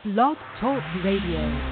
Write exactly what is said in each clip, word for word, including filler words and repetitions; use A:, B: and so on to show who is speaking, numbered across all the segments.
A: Blog Talk Radio.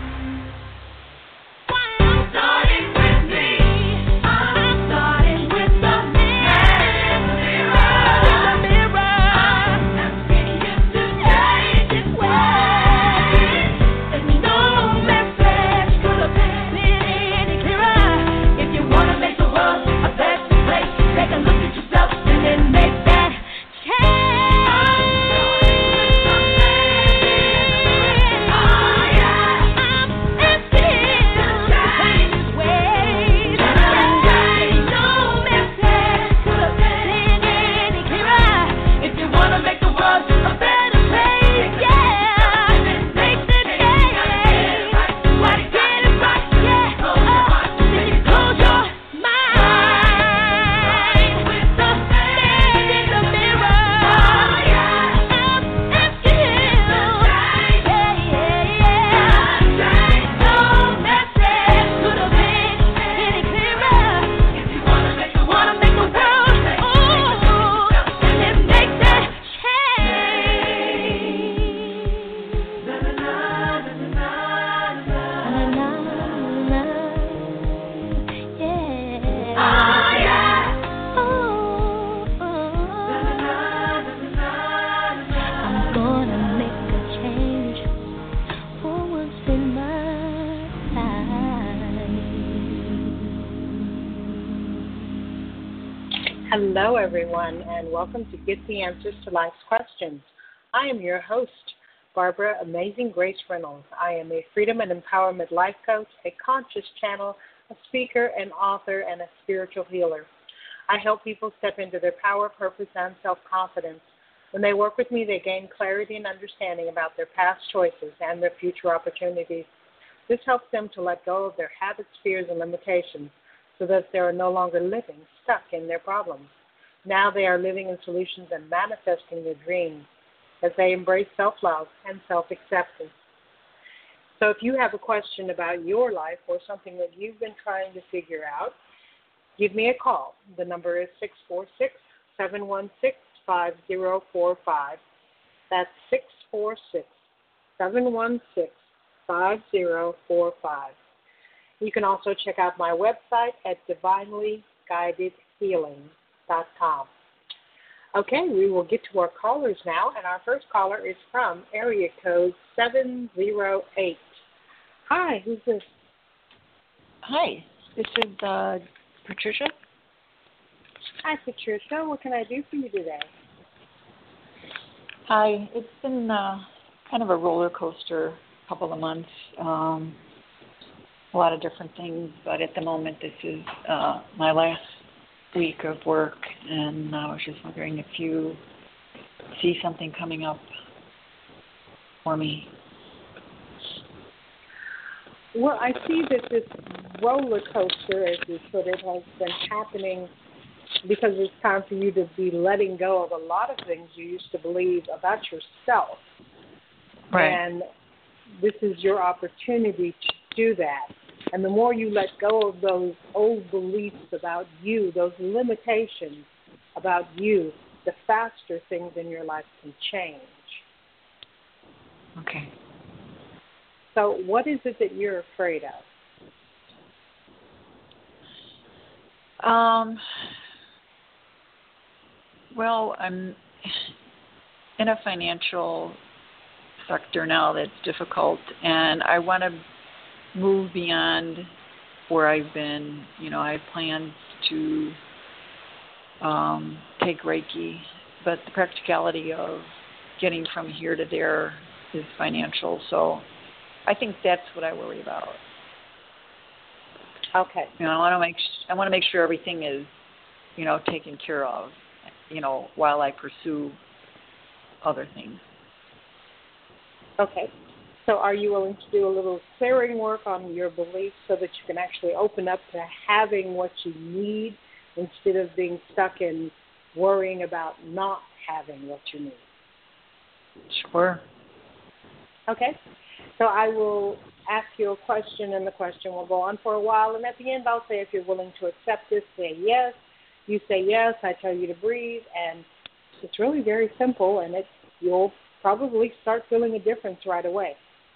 B: Hello, everyone, and welcome to Get the Answers to Life's Questions. I am your host, Barbara Amazing Grace Reynolds. I am a freedom and empowerment life coach, a conscious channel, a speaker, an author, and a spiritual healer. I help people step into their power, purpose, and self-confidence. When they work with me, they gain clarity and understanding about their past choices and their future opportunities. This helps them to let go of their habits, fears, and limitations, so that they are no longer living stuck in their problems. Now they are living in solutions and manifesting their dreams as they embrace self-love and self-acceptance. So if you have a question about your life or something that you've been trying to figure out, give me a call. The number is six four six, seven one six, five zero four five. That's six four six, seven one six, five zero four five. You can also check out my website at divinely guided healing dot com. Okay, we will get to our callers now, and our first caller is from area code seven zero eight. Hi, who's this?
C: Hi, this is uh, Patricia.
B: Hi, Patricia. What can I do for you today?
C: Hi, it's been uh, kind of a roller coaster couple of months. Um, a lot of different things, but at the moment this is uh, my last week of work, and I was just wondering if you see something coming up for me.
B: Well, I see that this roller coaster, as you put it, has been happening because it's time for you to be letting go of a lot of things you used to believe about yourself.
C: Right.
B: And this is your opportunity to do that. And the more you let go of those old beliefs about you, those limitations about you, the faster things in your life can change.
C: Okay.
B: So what is it that you're afraid of?
C: Um. Well, I'm in a financial sector now that's difficult, and I want to move beyond where I've been. You know, I have plans to um, take Reiki, but the practicality of getting from here to there is financial. So I think that's what I worry about.
B: Okay.
C: You know, I want to make I want to make sure everything is, you know, taken care of, you know, while I pursue other things.
B: Okay. So are you willing to do a little clearing work on your beliefs so that you can actually open up to having what you need instead of being stuck in worrying about not having what you need?
C: Sure.
B: Okay. So I will ask you a question, and the question will go on for a while. And at the end, I'll say if you're willing to accept this, say yes. You say yes, I tell you to breathe, and it's really very simple, and it, you'll probably start feeling a difference right away.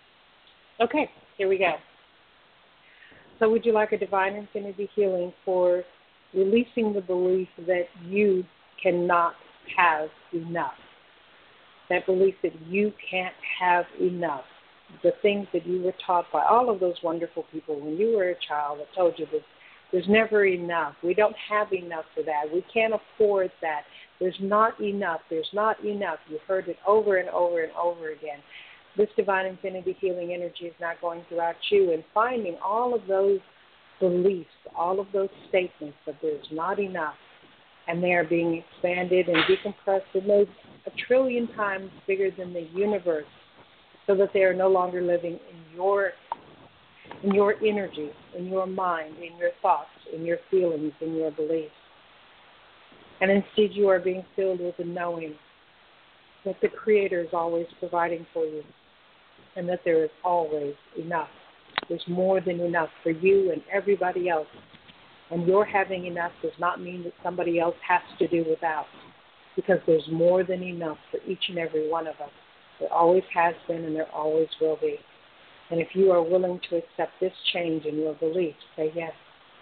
B: Okay, here we go. So would you like a divine infinity healing for releasing the belief that you cannot have enough? That belief that you can't have enough. The things that you were taught by all of those wonderful people when you were a child that told you that there's never enough. We don't have enough for that. We can't afford that. There's not enough. There's not enough. You've heard it over and over and over again. This divine infinity healing energy is now going throughout you and finding all of those beliefs, all of those statements that there's not enough, and they are being expanded and decompressed and made a trillion times bigger than the universe, so that they are no longer living in your in your energy, in your mind, in your thoughts, in your feelings, in your beliefs. And instead you are being filled with the knowing that the Creator is always providing for you and that there is always enough. There's more than enough for you and everybody else. And your having enough does not mean that somebody else has to do without, because there's more than enough for each and every one of us. There always has been and there always will be. And if you are willing to accept this change in your beliefs, say yes.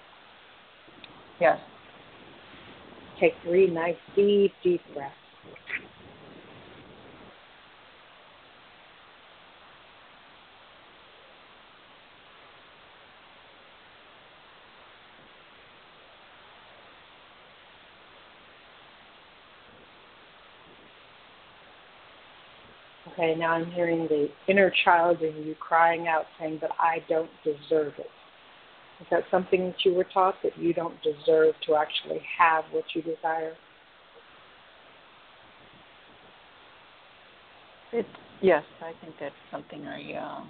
C: Yes.
B: Take three nice, deep, deep breaths. Okay, now I'm hearing the inner child in you crying out, saying that I don't deserve it. Is that something that you were taught, that you don't deserve to actually have what you desire?
C: It, yes, I think that's something I uh,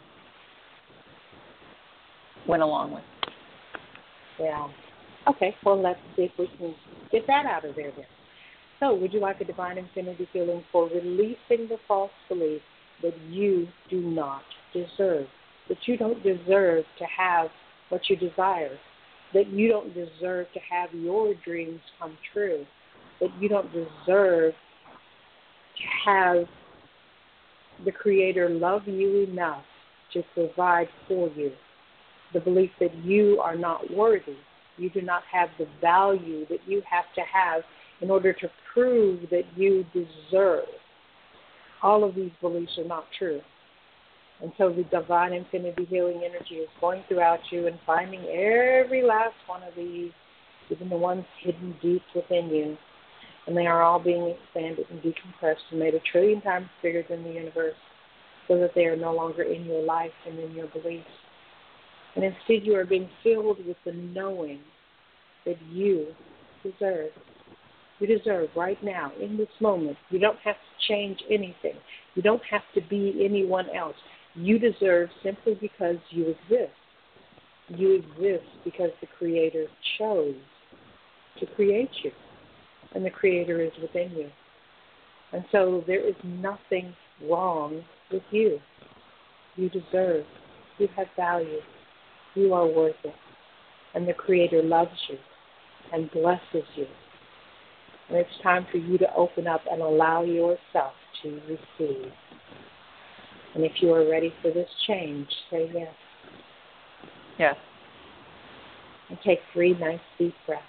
C: went along with.
B: Yeah. Okay, well, let's see if we can get that out of there then. So would you like a divine infinity healing for releasing the false belief that you do not deserve, that you don't deserve to have what you desire, that you don't deserve to have your dreams come true, that you don't deserve to have the Creator love you enough to provide for you, the belief that you are not worthy, you do not have the value that you have to have in order to prove that you deserve. All of these beliefs are not true. And so the divine infinity healing energy is going throughout you and finding every last one of these, even the ones hidden deep within you. And they are all being expanded and decompressed and made a trillion times bigger than the universe, so that they are no longer in your life and in your beliefs. And instead you are being filled with the knowing that you deserve. You deserve right now, in this moment. You don't have to change anything. You don't have to be anyone else. You deserve simply because you exist. You exist because the Creator chose to create you, and the Creator is within you. And so there is nothing wrong with you. You deserve. You have value. You are worth it. And the Creator loves you and blesses you. And it's time for you to open up and allow yourself to receive. And if you are ready for this change, say yes.
C: Yes.
B: And take three nice deep breaths.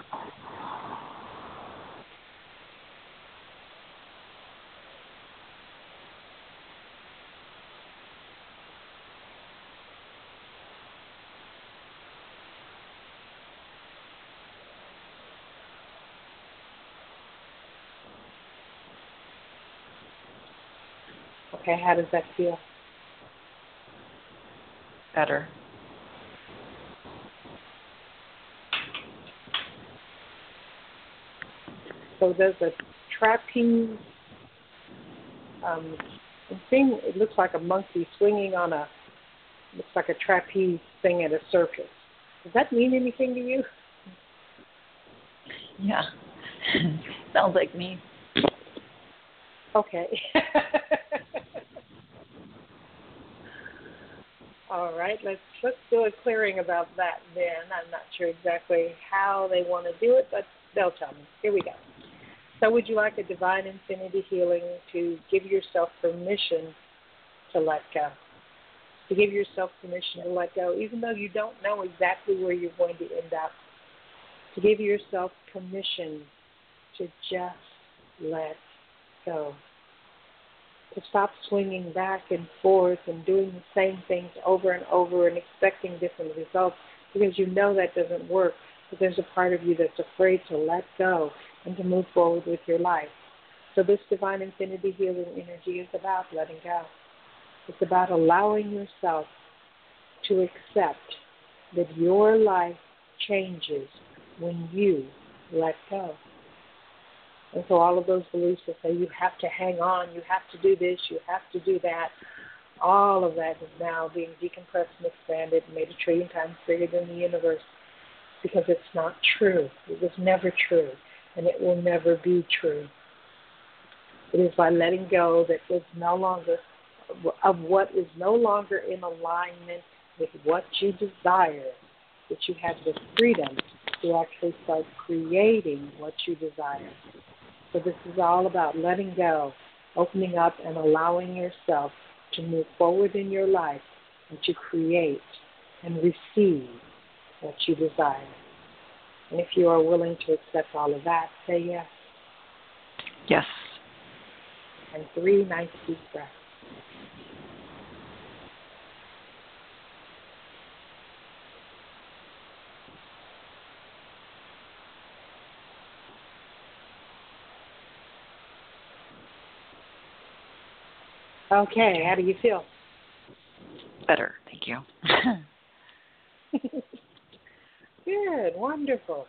B: Okay, how does that feel?
C: Better.
B: So there's a trapeze um, thing. It looks like a monkey swinging on a, looks like a trapeze thing at a circus. Does that mean anything to you?
C: Yeah. Sounds like me.
B: Okay. All right, let's let's do a clearing about that then. I'm not sure exactly how they want to do it, but they'll tell me. Here we go. So would you like a divine infinity healing to give yourself permission to let go? to give yourself permission to let go, even though you don't know exactly where you're going to end up, to give yourself permission to just let go, to stop swinging back and forth and doing the same things over and over and expecting different results, because you know that doesn't work, but there's a part of you that's afraid to let go and to move forward with your life. So this Divine Infinity Healing energy is about letting go. It's about allowing yourself to accept that your life changes when you let go. And so all of those beliefs that say you have to hang on, you have to do this, you have to do that, all of that is now being decompressed and expanded and made a trillion times bigger than the universe, because it's not true. It was never true, and it will never be true. It is by letting go that is no longer of what is no longer in alignment with what you desire, that you have the freedom to actually start creating what you desire. So this is all about letting go, opening up and allowing yourself to move forward in your life and to create and receive what you desire. And if you are willing to accept all of that, say yes.
C: Yes.
B: And three nice deep breaths. Okay, how do you feel?
C: Better, thank you.
B: Good, wonderful.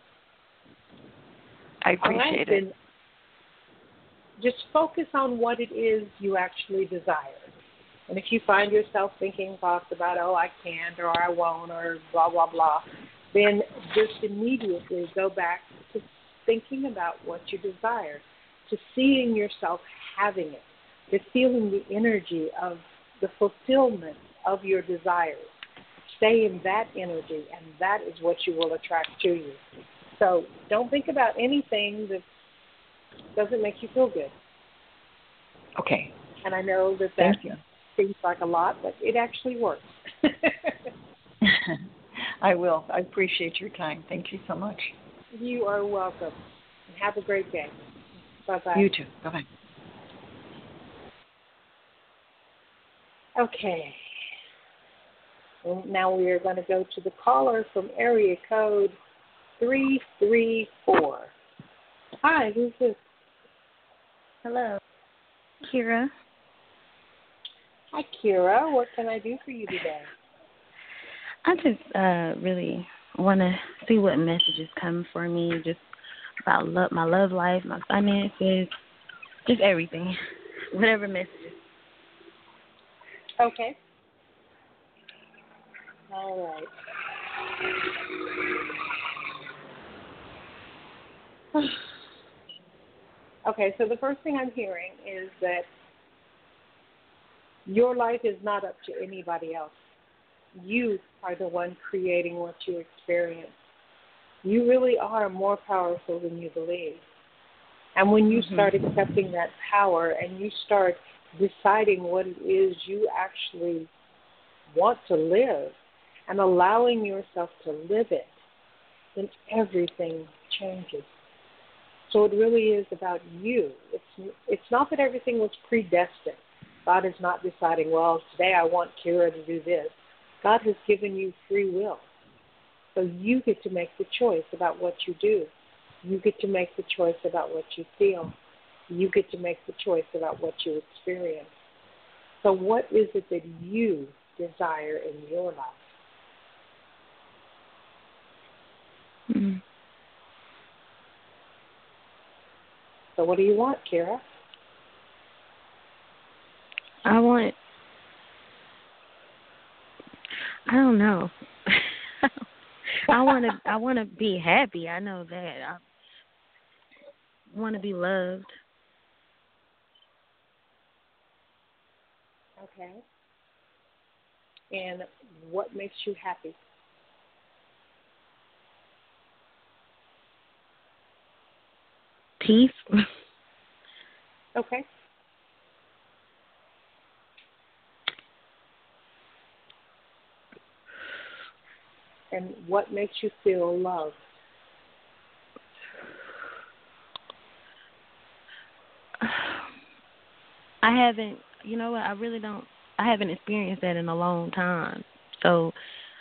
C: I appreciate
B: right,
C: it.
B: Just focus on what it is you actually desire. And if you find yourself thinking thoughts about, oh, I can't, or I won't, or blah, blah, blah, then just immediately go back to thinking about what you desire, to seeing yourself having it, to feeling the energy of the fulfillment of your desires. Stay in that energy, and that is what you will attract to you. So don't think about anything that doesn't make you feel good.
C: Okay.
B: And I know that that
C: Thank you.
B: seems like a lot, but it actually works.
C: I will. I appreciate your time. Thank you so much.
B: You are welcome. And have a great day. Bye-bye.
C: You too. Bye-bye.
B: Okay. Well, now we are going to go to the caller from area code three three four. Hi, who's this?
D: Hello. Kira.
B: Hi, Kira. What can I do for you today?
D: I just uh, really want to see what messages come for me, just about love, my love life, my finances, just everything, whatever messages.
B: Okay. All right. Okay, so the first thing I'm hearing is that your life is not up to anybody else. You are the one creating what you experience. You really are more powerful than you believe. And when you mm-hmm. start accepting that power and you start deciding what it is you actually want to live and allowing yourself to live it, then everything changes. So it really is about you. It's it's not that everything was predestined. God is not deciding, well, today I want Kira to do this. God has given you free will. So you get to make the choice about what you do. You get to make the choice about what you feel. You get to make the choice about what you experience. So what is it that you desire in your life?
D: Mm-hmm.
B: So what do you want, Kira?
D: I want, I don't know. I want to, I want to be happy. I know that. I want to be loved.
B: Okay. And what makes you happy?
D: Peace.
B: Okay. And what makes you feel loved?
D: I haven't, you know what, I really don't, I haven't experienced that in a long time. So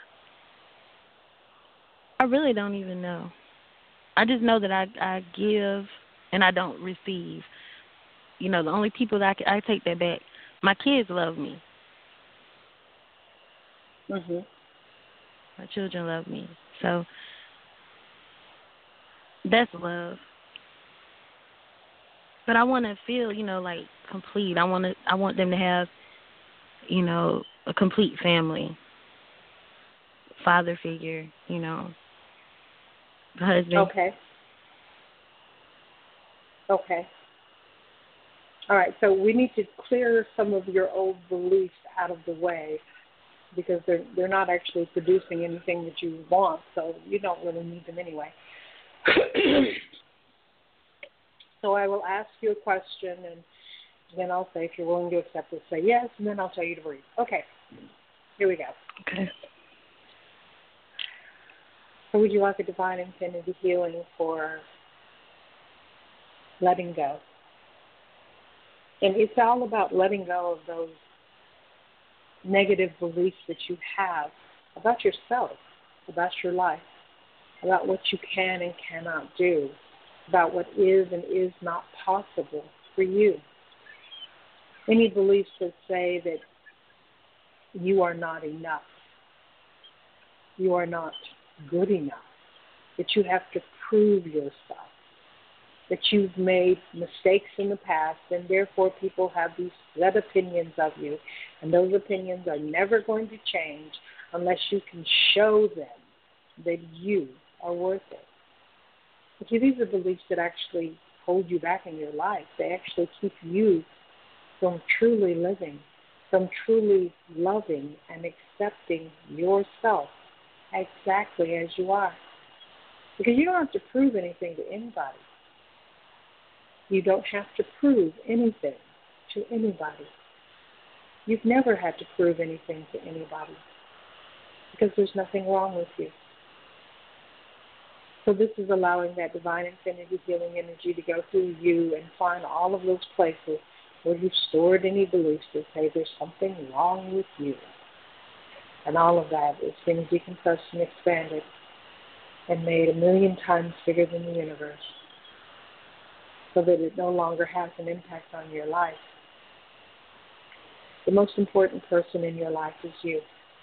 D: I really don't even know. I just know that I, I give and I don't receive. You know, the only people that I, can, I take that back, my kids love me.
B: Mhm.
D: My children love me. So that's love. But I want to feel, you know, like complete. I want to. I want them to have, you know, a complete family, father figure, you know, husband.
B: Okay. Okay. All right. So we need to clear some of your old beliefs out of the way because they're they're not actually producing anything that you want. So you don't really need them anyway. So I will ask you a question, and then I'll say if you're willing to accept it, say yes, and then I'll tell you to breathe. Okay, here we go.
D: Okay.
B: So would you like a divine infinity healing for letting go? And it's all about letting go of those negative beliefs that you have about yourself, about your life, about what you can and cannot do, about what is and is not possible for you. Any beliefs that say that you are not enough, you are not good enough, that you have to prove yourself, that you've made mistakes in the past, and therefore people have these set opinions of you, and those opinions are never going to change unless you can show them that you are worth it. Okay, these are beliefs that actually hold you back in your life. They actually keep you from truly living, from truly loving and accepting yourself exactly as you are. Because you don't have to prove anything to anybody. You don't have to prove anything to anybody. You've never had to prove anything to anybody because there's nothing wrong with you. So this is allowing that divine infinity healing energy to go through you and find all of those places where you've stored any beliefs that say there's something wrong with you. And all of that is being decompressed and expanded and made a million times bigger than the universe so that it no longer has an impact on your life. The most important person in your life is you.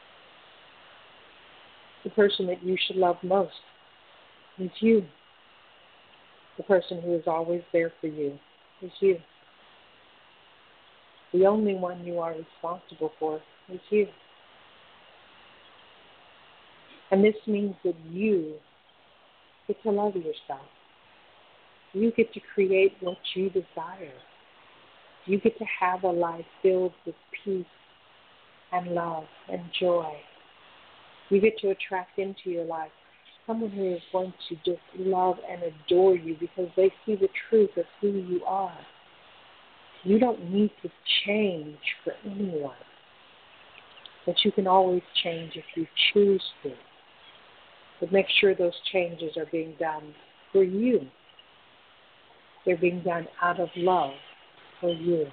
B: The person that you should love most is you. The person who is always there for you is you. The only one you are responsible for is you. And this means that you get to love yourself. You get to create what you desire. You get to have a life filled with peace and love and joy. You get to attract into your life someone who is going to just love and adore you because they see the truth of who you are. You don't need to change for anyone, but you can always change if you choose to. But make sure those changes are being done for you. They're being done out of love for you.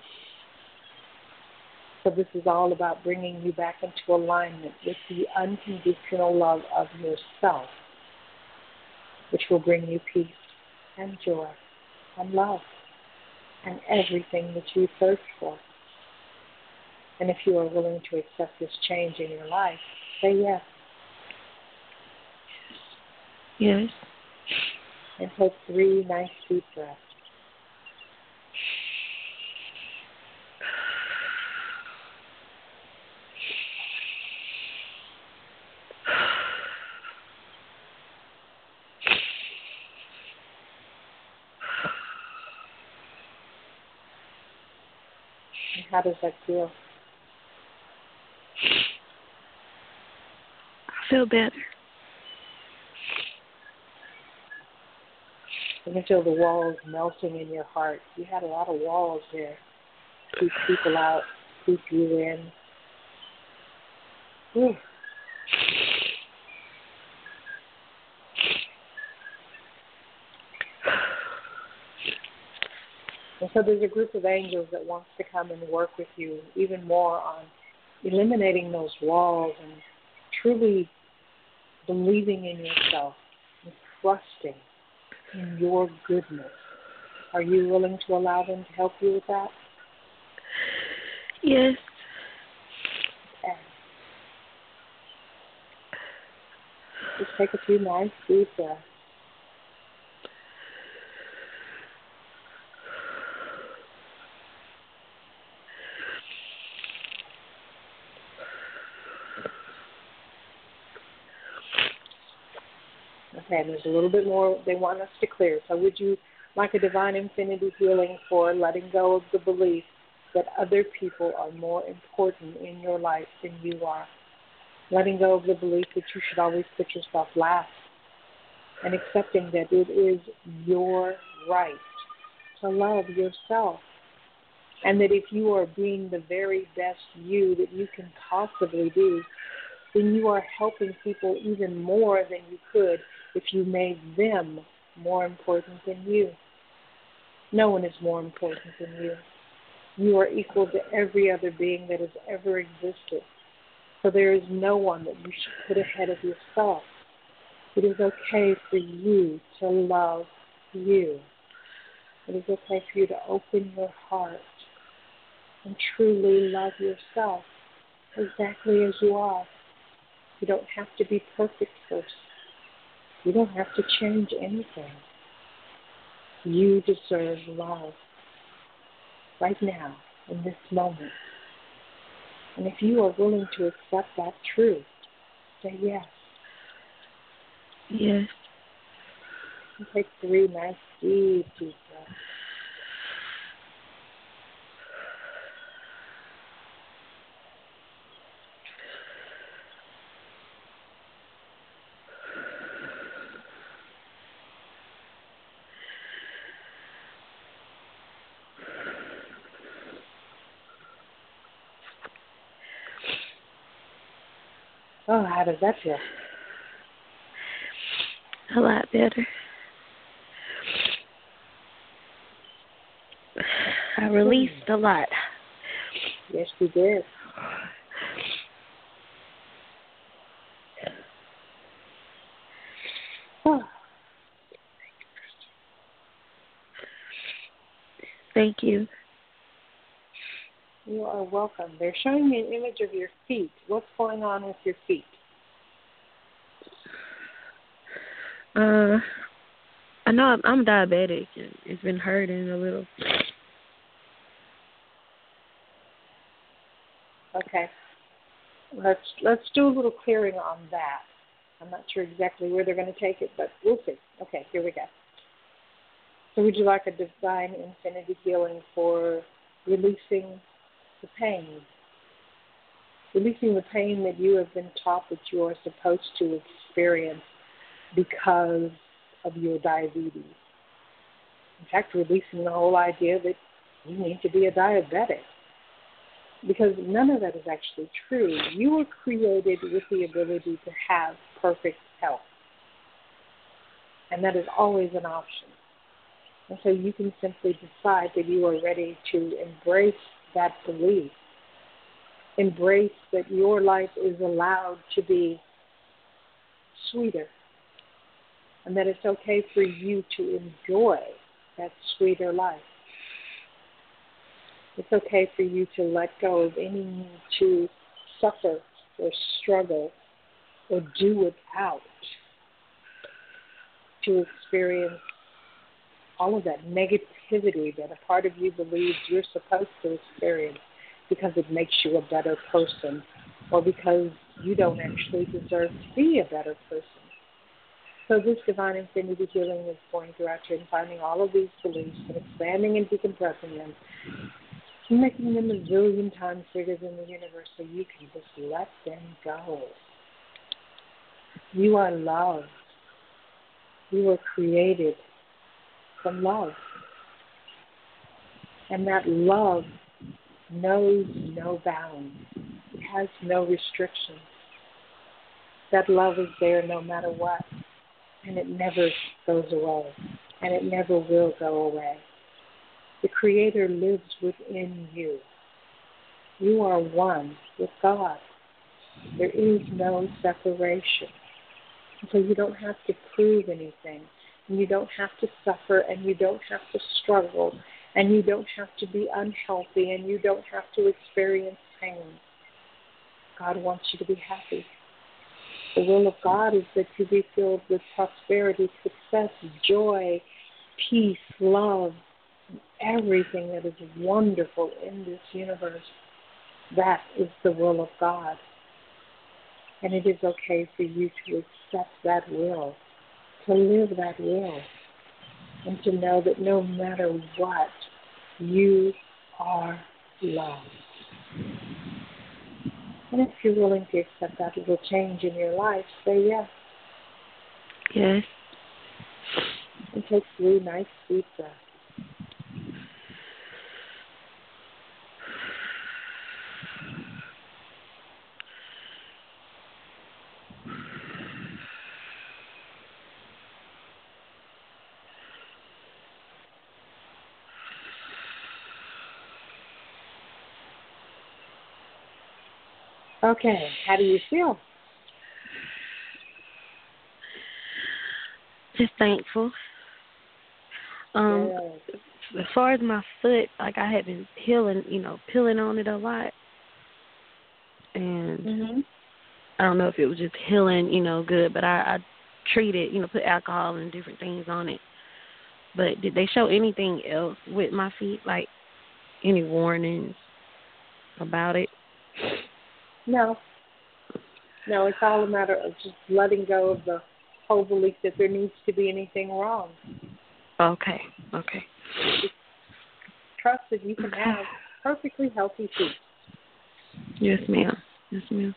B: So this is all about bringing you back into alignment with the unconditional love of yourself, which will bring you peace and joy and love and everything that you search for. And if you are willing to accept this change in your life, say yes.
D: Yes.
B: And take three nice deep breaths. And how does that feel?
D: I feel better.
B: You can feel the walls melting in your heart. You had a lot of walls there. Keep people out, keep you in. Whew. so there's a group of angels that wants to come and work with you even more on eliminating those walls and truly believing in yourself and trusting in your goodness. Are you willing to allow them to help you with that?
D: Yes.
B: Okay. Just take a few nice deep breaths. Okay, and there's a little bit more they want us to clear. So would you like a divine infinity healing for letting go of the belief that other people are more important in your life than you are? Letting go of the belief that you should always put yourself last, and accepting that it is your right to love yourself, and that if you are being the very best you that you can possibly be, then you are helping people even more than you could if you made them more important than you. No one is more important than you. You are equal to every other being that has ever existed. So there is no one that you should put ahead of yourself. It is okay for you to love you. It is okay for you to open your heart and truly love yourself exactly as you are. You don't have to be perfect first. You don't have to change anything. You deserve love right now, in this moment. And if you are willing to accept that truth, say yes.
D: Yes.
B: And take three nice deep, deep breaths. Oh, how does that feel?
D: A lot better. I released a lot.
B: Yes, you did. Oh.
D: Thank you.
B: You are welcome. They're showing me an image of your feet. What's going on with your feet?
D: Uh, I know I'm, I'm diabetic. It's been hurting a little.
B: Okay. Let's let's do a little clearing on that. I'm not sure exactly where they're going to take it, but we'll see. Okay, here we go. So would you like a divine infinity healing for releasing the pain? Releasing the pain that you have been taught that you are supposed to experience because of your diabetes. In fact, releasing the whole idea that you need to be a diabetic. Because none of that is actually true. You were created with the ability to have perfect health. And that is always an option. And so you can simply decide that you are ready to embrace that belief. Embrace that your life is allowed to be sweeter. And that it's okay for you to enjoy that sweeter life. It's okay for you to let go of any need to suffer or struggle or do without to experience all of that negativity that a part of you believes you're supposed to experience because it makes you a better person or because you don't actually deserve to be a better person. So this divine infinity healing is going throughout you and finding all of these beliefs and expanding and decompressing them, making them a zillion times bigger than the universe so you can just let them go. You are loved. You were created from love. And that love knows no bounds. It has no restrictions. That love is there no matter what. And it never goes away. And it never will go away. The Creator lives within you. You are one with God. There is no separation. So you don't have to prove anything. And you don't have to suffer, and you don't have to struggle, and you don't have to be unhealthy, and you don't have to experience pain. God wants you to be happy. The will of God is that you be filled with prosperity, success, joy, peace, love, everything that is wonderful in this universe. That is the will of God. And it is okay for you to accept that will, to live that will, and to know that no matter what, you are loved. And if you're willing to accept that little change in your life, say yes.
D: Yes.
B: And take three nice deep breaths. Okay, how do you feel?
D: Just thankful. Um,
B: Yes.
D: as far as my foot, like I had been peeling, you know, peeling on it a lot, and
B: Mm-hmm.
D: I don't know if it was just healing, you know, good, but I, I treated, you know, put alcohol and different things on it. But did they show anything else with my feet, like any warnings about it?
B: No. No, it's all a matter of just letting go of the whole belief that there needs to be anything wrong.
D: Okay, okay.
B: Just trust that you can have perfectly healthy feet.
D: Yes, ma'am. Yes, ma'am.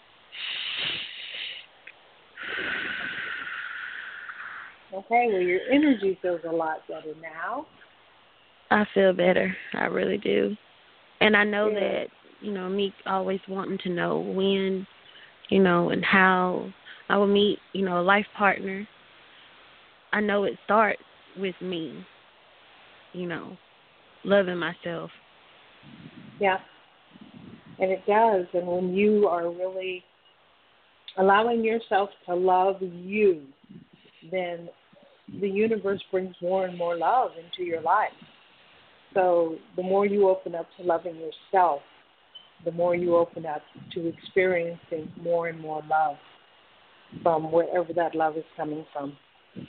B: Okay, well, your energy feels a lot better now.
D: I feel better. I really do. And I know
B: Good.
D: that, you know, me always wanting to know when, you know, and how I will meet, you know, a life partner. I know it starts with me, you know, loving myself.
B: Yeah, and it does. And when you are really allowing yourself to love you, then the universe brings more and more love into your life. So the more you open up to loving yourself, the more you open up to experiencing more and more love from wherever that love is coming from.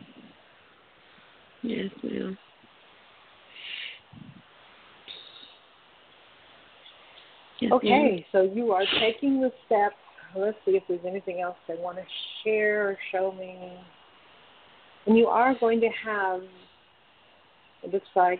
D: Yes, ma'am. Yes,
B: Okay,
D: ma'am.
B: so you are taking the steps. Let's see if there's anything else they want to share or show me. And you are going to have, it looks like,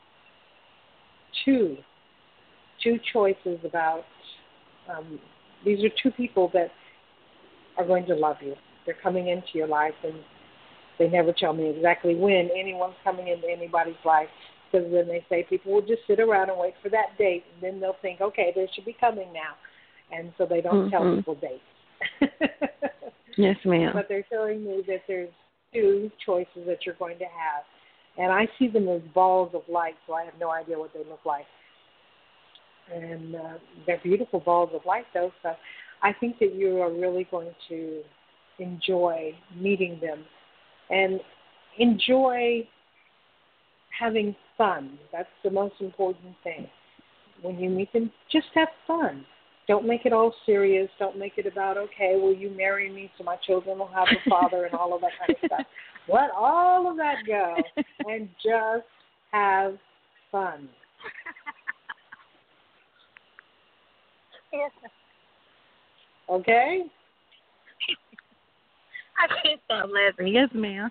B: two, two choices about, um, these are two people that are going to love you. They're coming into your life, and they never tell me exactly when anyone's coming into anybody's life, because then they say people will just sit around and wait for that date, and then they'll think, okay, they should be coming now. And so they don't
D: Mm-hmm.
B: tell people dates.
D: Yes, ma'am.
B: But they're showing me that there's two choices that you're going to have. And I see them as balls of light, so I have no idea what they look like. And uh, they're beautiful balls of light, though, so I think that you are really going to enjoy meeting them and enjoy having fun. That's the most important thing. When you meet them, just have fun. Don't make it all serious. Don't make it about, okay, will you marry me so my children will have a father and all of that kind of stuff. Let all of that go and just have fun.
D: Yes.
B: Okay?
D: I can't stop laughing. Yes, ma'am.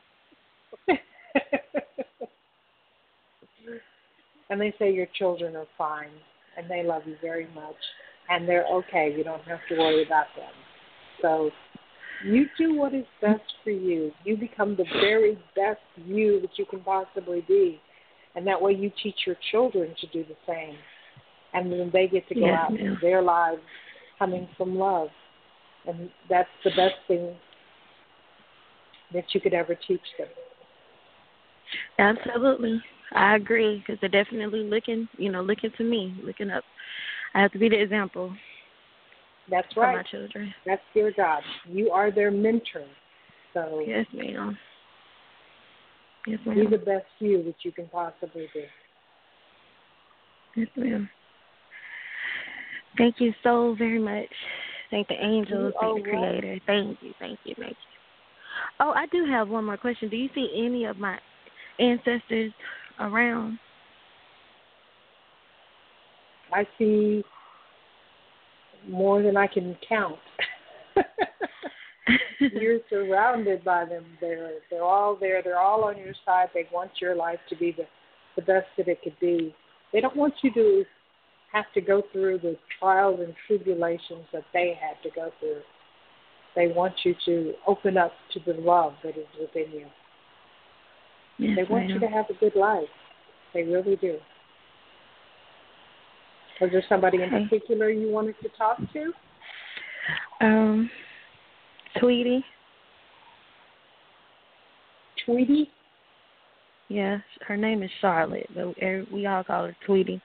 B: And they say your children are fine, and they love you very much, and they're okay. You don't have to worry about them. So you do what is best for you. You become the very best you that you can possibly be, and that way you teach your children to do the same. And then they get to go
D: Yes,
B: out
D: ma'am.
B: in their lives coming from love. And that's the best thing that you could ever teach them.
D: Absolutely. I agree because they're definitely looking, you know, looking to me, looking up. I have to be the example
B: That's
D: for
B: right.
D: my children.
B: That's your job. You are their mentor. So
D: Yes, ma'am. Yes,
B: be
D: ma'am.
B: the best you that you can possibly be.
D: Yes, ma'am. Thank you so very much. Thank the angels.
B: You
D: Thank
B: are
D: the Creator. Thank you. Thank you. Thank you. Oh, I do have one more question. Do you see any of my ancestors around?
B: I see more than I can count. You're surrounded by them. They're they're all there. They're all on your side. They want your life to be the, the best that it could be. They don't want you to have to go through the trials and tribulations that they had to go through. They want you to open up to the love that is within you.
D: Yes,
B: They want
D: ma'am.
B: you to have a good life. They really do. Was there somebody in
D: Okay.
B: particular you wanted to talk to?
D: Um, Tweety.
B: Tweety?
D: Yes, her name is Charlotte, but er- we all call her Tweety.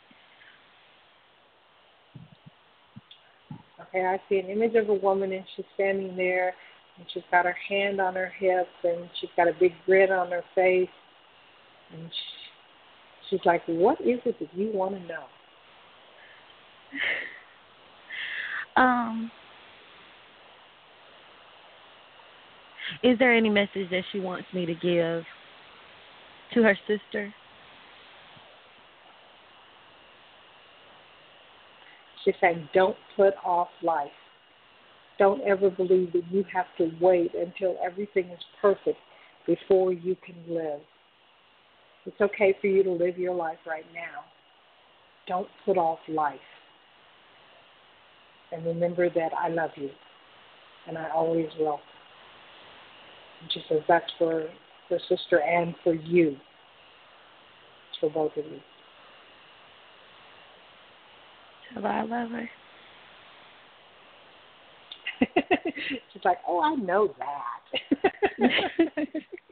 B: Okay, I see an image of a woman, and she's standing there, and she's got her hand on her hip, and she's got a big grin on her face, and she, she's like, what is it that you want to know?
D: Um, is there any message that she wants me to give to her sister?
B: She's saying, don't put off life. Don't ever believe that you have to wait until everything is perfect before you can live. It's okay for you to live your life right now. Don't put off life. And remember that I love you, and I always will. And she says that's for her sister and for you. It's for both of you.
D: Tell her I love her.
B: She's like, oh, I know that.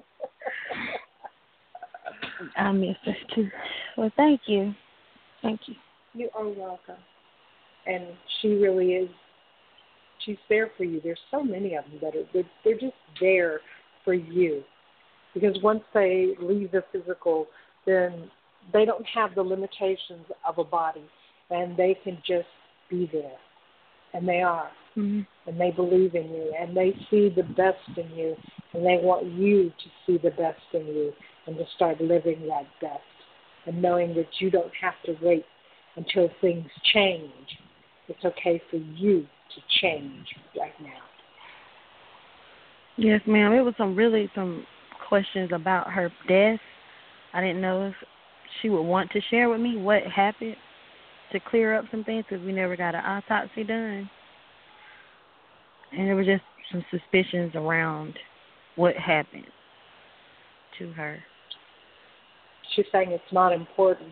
D: I miss her too. Well, thank you. Thank you.
B: You are welcome. And she really is, she's there for you. There's so many of them that are, they're, they're just there for you. Because once they leave the physical, then they don't have the limitations of a body, and they can just be there. And they are.
D: Mm-hmm.
B: And they believe in you, and they see the best in you, and they want you to see the best in you and to start living that best, and knowing that you don't have to wait until things change. It's okay for you to change right now.
D: Yes, ma'am. It was some really some questions about her death. I didn't know if she would want to share with me what happened to clear up some things because we never got an autopsy done. And there were just some suspicions around what happened to her.
B: She's saying it's not important.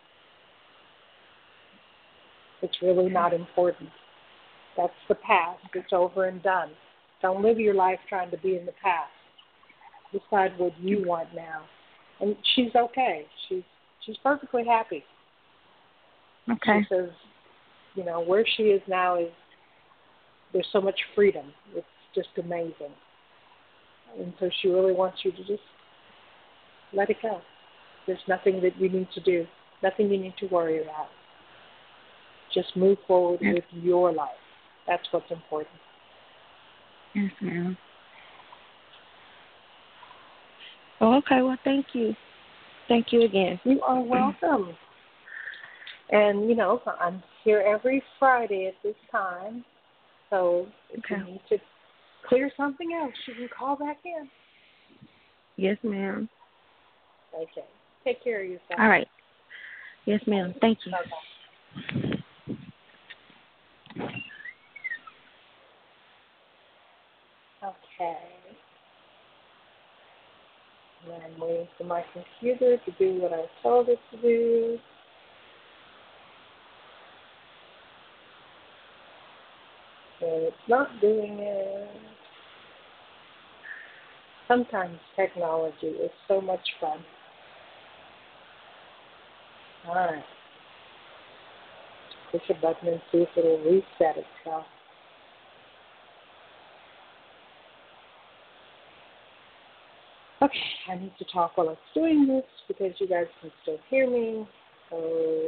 B: It's really not important. That's the past. It's over and done. Don't live your life trying to be in the past. Decide what you want now. And she's okay. She's she's perfectly happy.
D: Okay.
B: She says, you know, where she is now is, there's so much freedom. It's just amazing. And so she really wants you to just let it go. There's nothing that you need to do, nothing you need to worry about. Just move forward
D: yes.
B: with your life. That's what's important.
D: Yes, ma'am. Oh, okay. Well, thank you. Thank you again.
B: You are welcome. And, you know, I'm here every Friday at this time. So if
D: okay.
B: you need to clear something else, you can call back in.
D: Yes, ma'am.
B: Okay. Take care of yourself.
D: All right. Yes, ma'am. Thank you.
B: Bye-bye. Okay. And I'm waiting for my computer to do what I told it to do. And it's not doing it. Sometimes technology is so much fun. All right. Push a button and see if it'll reset itself. Okay, I need to talk while it's doing this because you guys can still hear me. So,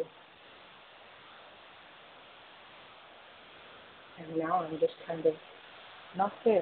B: and now I'm just kind of not there.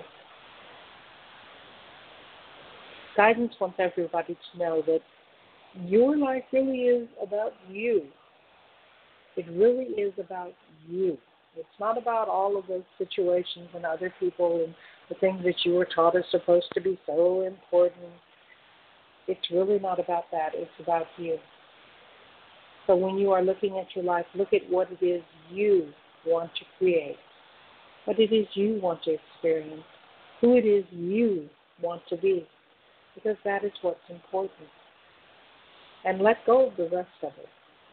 B: Guidance wants everybody to know that your life really is about you. It really is about you. It's not about all of those situations and other people and the things that you were taught are supposed to be so important. It's really not about that. It's about you. So when you are looking at your life, look at what it is you want to create, what it is you want to experience, who it is you want to be, because that is what's important. And let go of the rest of it.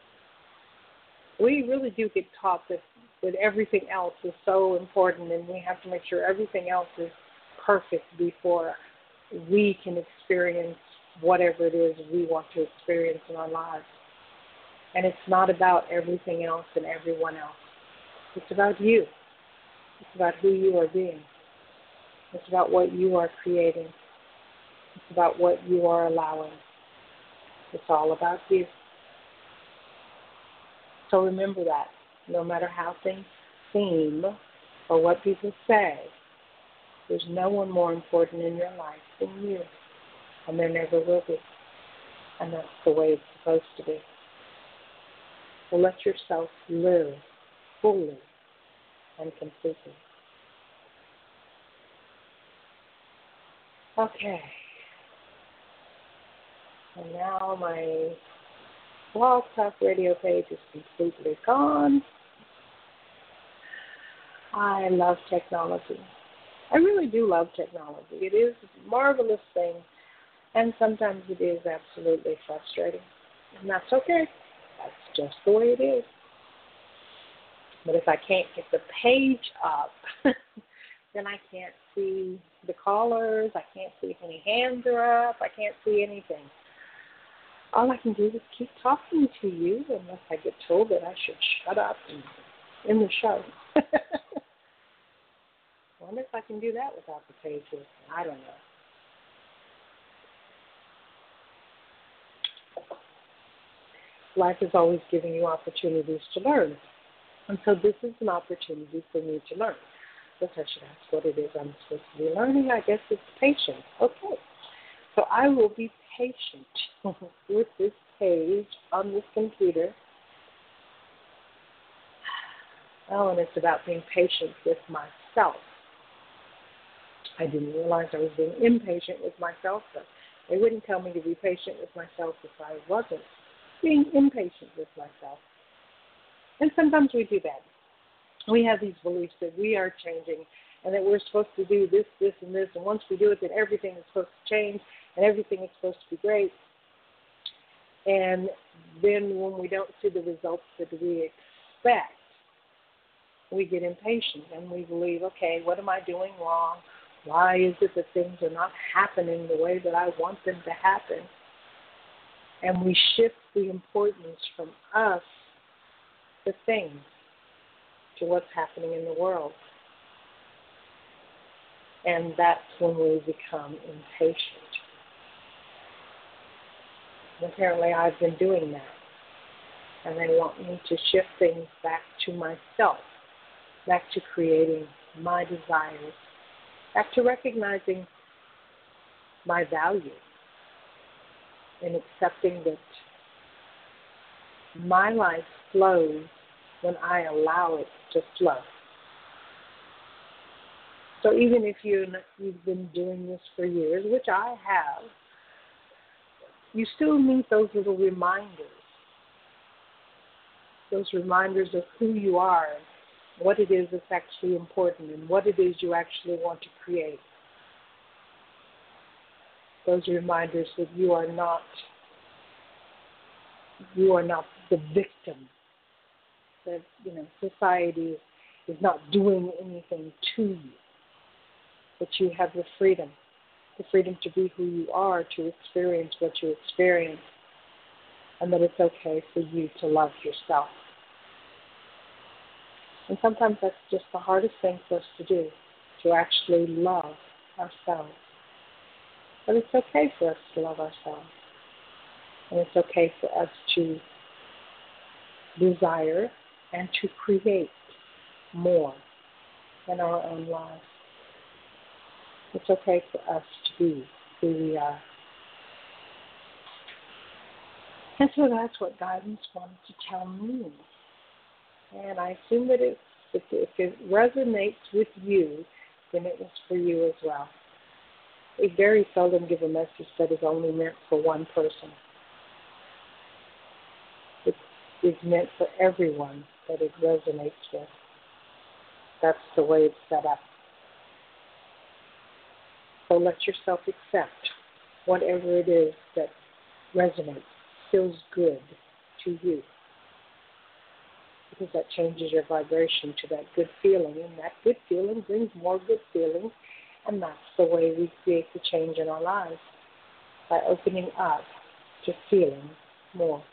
B: We really do get taught that, that everything else is so important and we have to make sure everything else is perfect before we can experience whatever it is we want to experience in our lives. And it's not about everything else and everyone else. It's about you. It's about who you are being. It's about what you are creating. It's about what you are allowing. It's all about you. So remember that. No matter how things seem or what people say, there's no one more important in your life than you. And there never will be. And that's the way it's supposed to be. So let yourself live fully and completely. Okay. And now my Blog Talk Radio page is completely gone. I love technology. I really do love technology. It is a marvelous thing, and sometimes it is absolutely frustrating. And that's okay. That's just the way it is. But if I can't get the page up, then I can't see the callers. I can't see if any hands are up. I can't see anything. All I can do is keep talking to you unless I get told that I should shut up and end the show. I wonder if I can do that without the pages. I don't know. Life is always giving you opportunities to learn. And so this is an opportunity for me to learn. I guess I should ask what it is I'm supposed to be learning. I guess it's patience. Okay. So I will be patient with this page on this computer. Oh, and it's about being patient with myself. I didn't realize I was being impatient with myself, but they wouldn't tell me to be patient with myself if I wasn't being impatient with myself. And sometimes we do that. We have these beliefs that we are changing and that we're supposed to do this, this, and this, and once we do it, then everything is supposed to change and everything is supposed to be great. And then when we don't see the results that we expect, we get impatient and we believe, okay, what am I doing wrong? Why is it that things are not happening the way that I want them to happen? And we shift the importance from us to things, to what's happening in the world. And that's when we become impatient. And apparently I've been doing that. And they want me to shift things back to myself, back to creating my desires, back to recognizing my value and accepting that my life flows when I allow it to flow. So even if you, you've been doing this for years, which I have, you still need those little reminders, those reminders of who you are, and what it is that's actually important, and what it is you actually want to create. Those reminders that you are not, you are not the victim, that, you know, society is not doing anything to you, that you have the freedom, the freedom to be who you are, to experience what you experience, and that it's okay for you to love yourself. And sometimes that's just the hardest thing for us to do, to actually love ourselves. But it's okay for us to love ourselves. And it's okay for us to desire and to create more in our own lives. It's okay for us to be who we are. And so that's what guidance wanted to tell me. And I assume that it, if, if it resonates with you, then it was for you as well. We very seldom give a message that is only meant for one person. It is meant for everyone that it resonates with. That's the way it's set up. So let yourself accept whatever it is that resonates, feels good to you. Because that changes your vibration to that good feeling, and that good feeling brings more good feeling, and that's the way we create the change in our lives, by opening up to feeling more.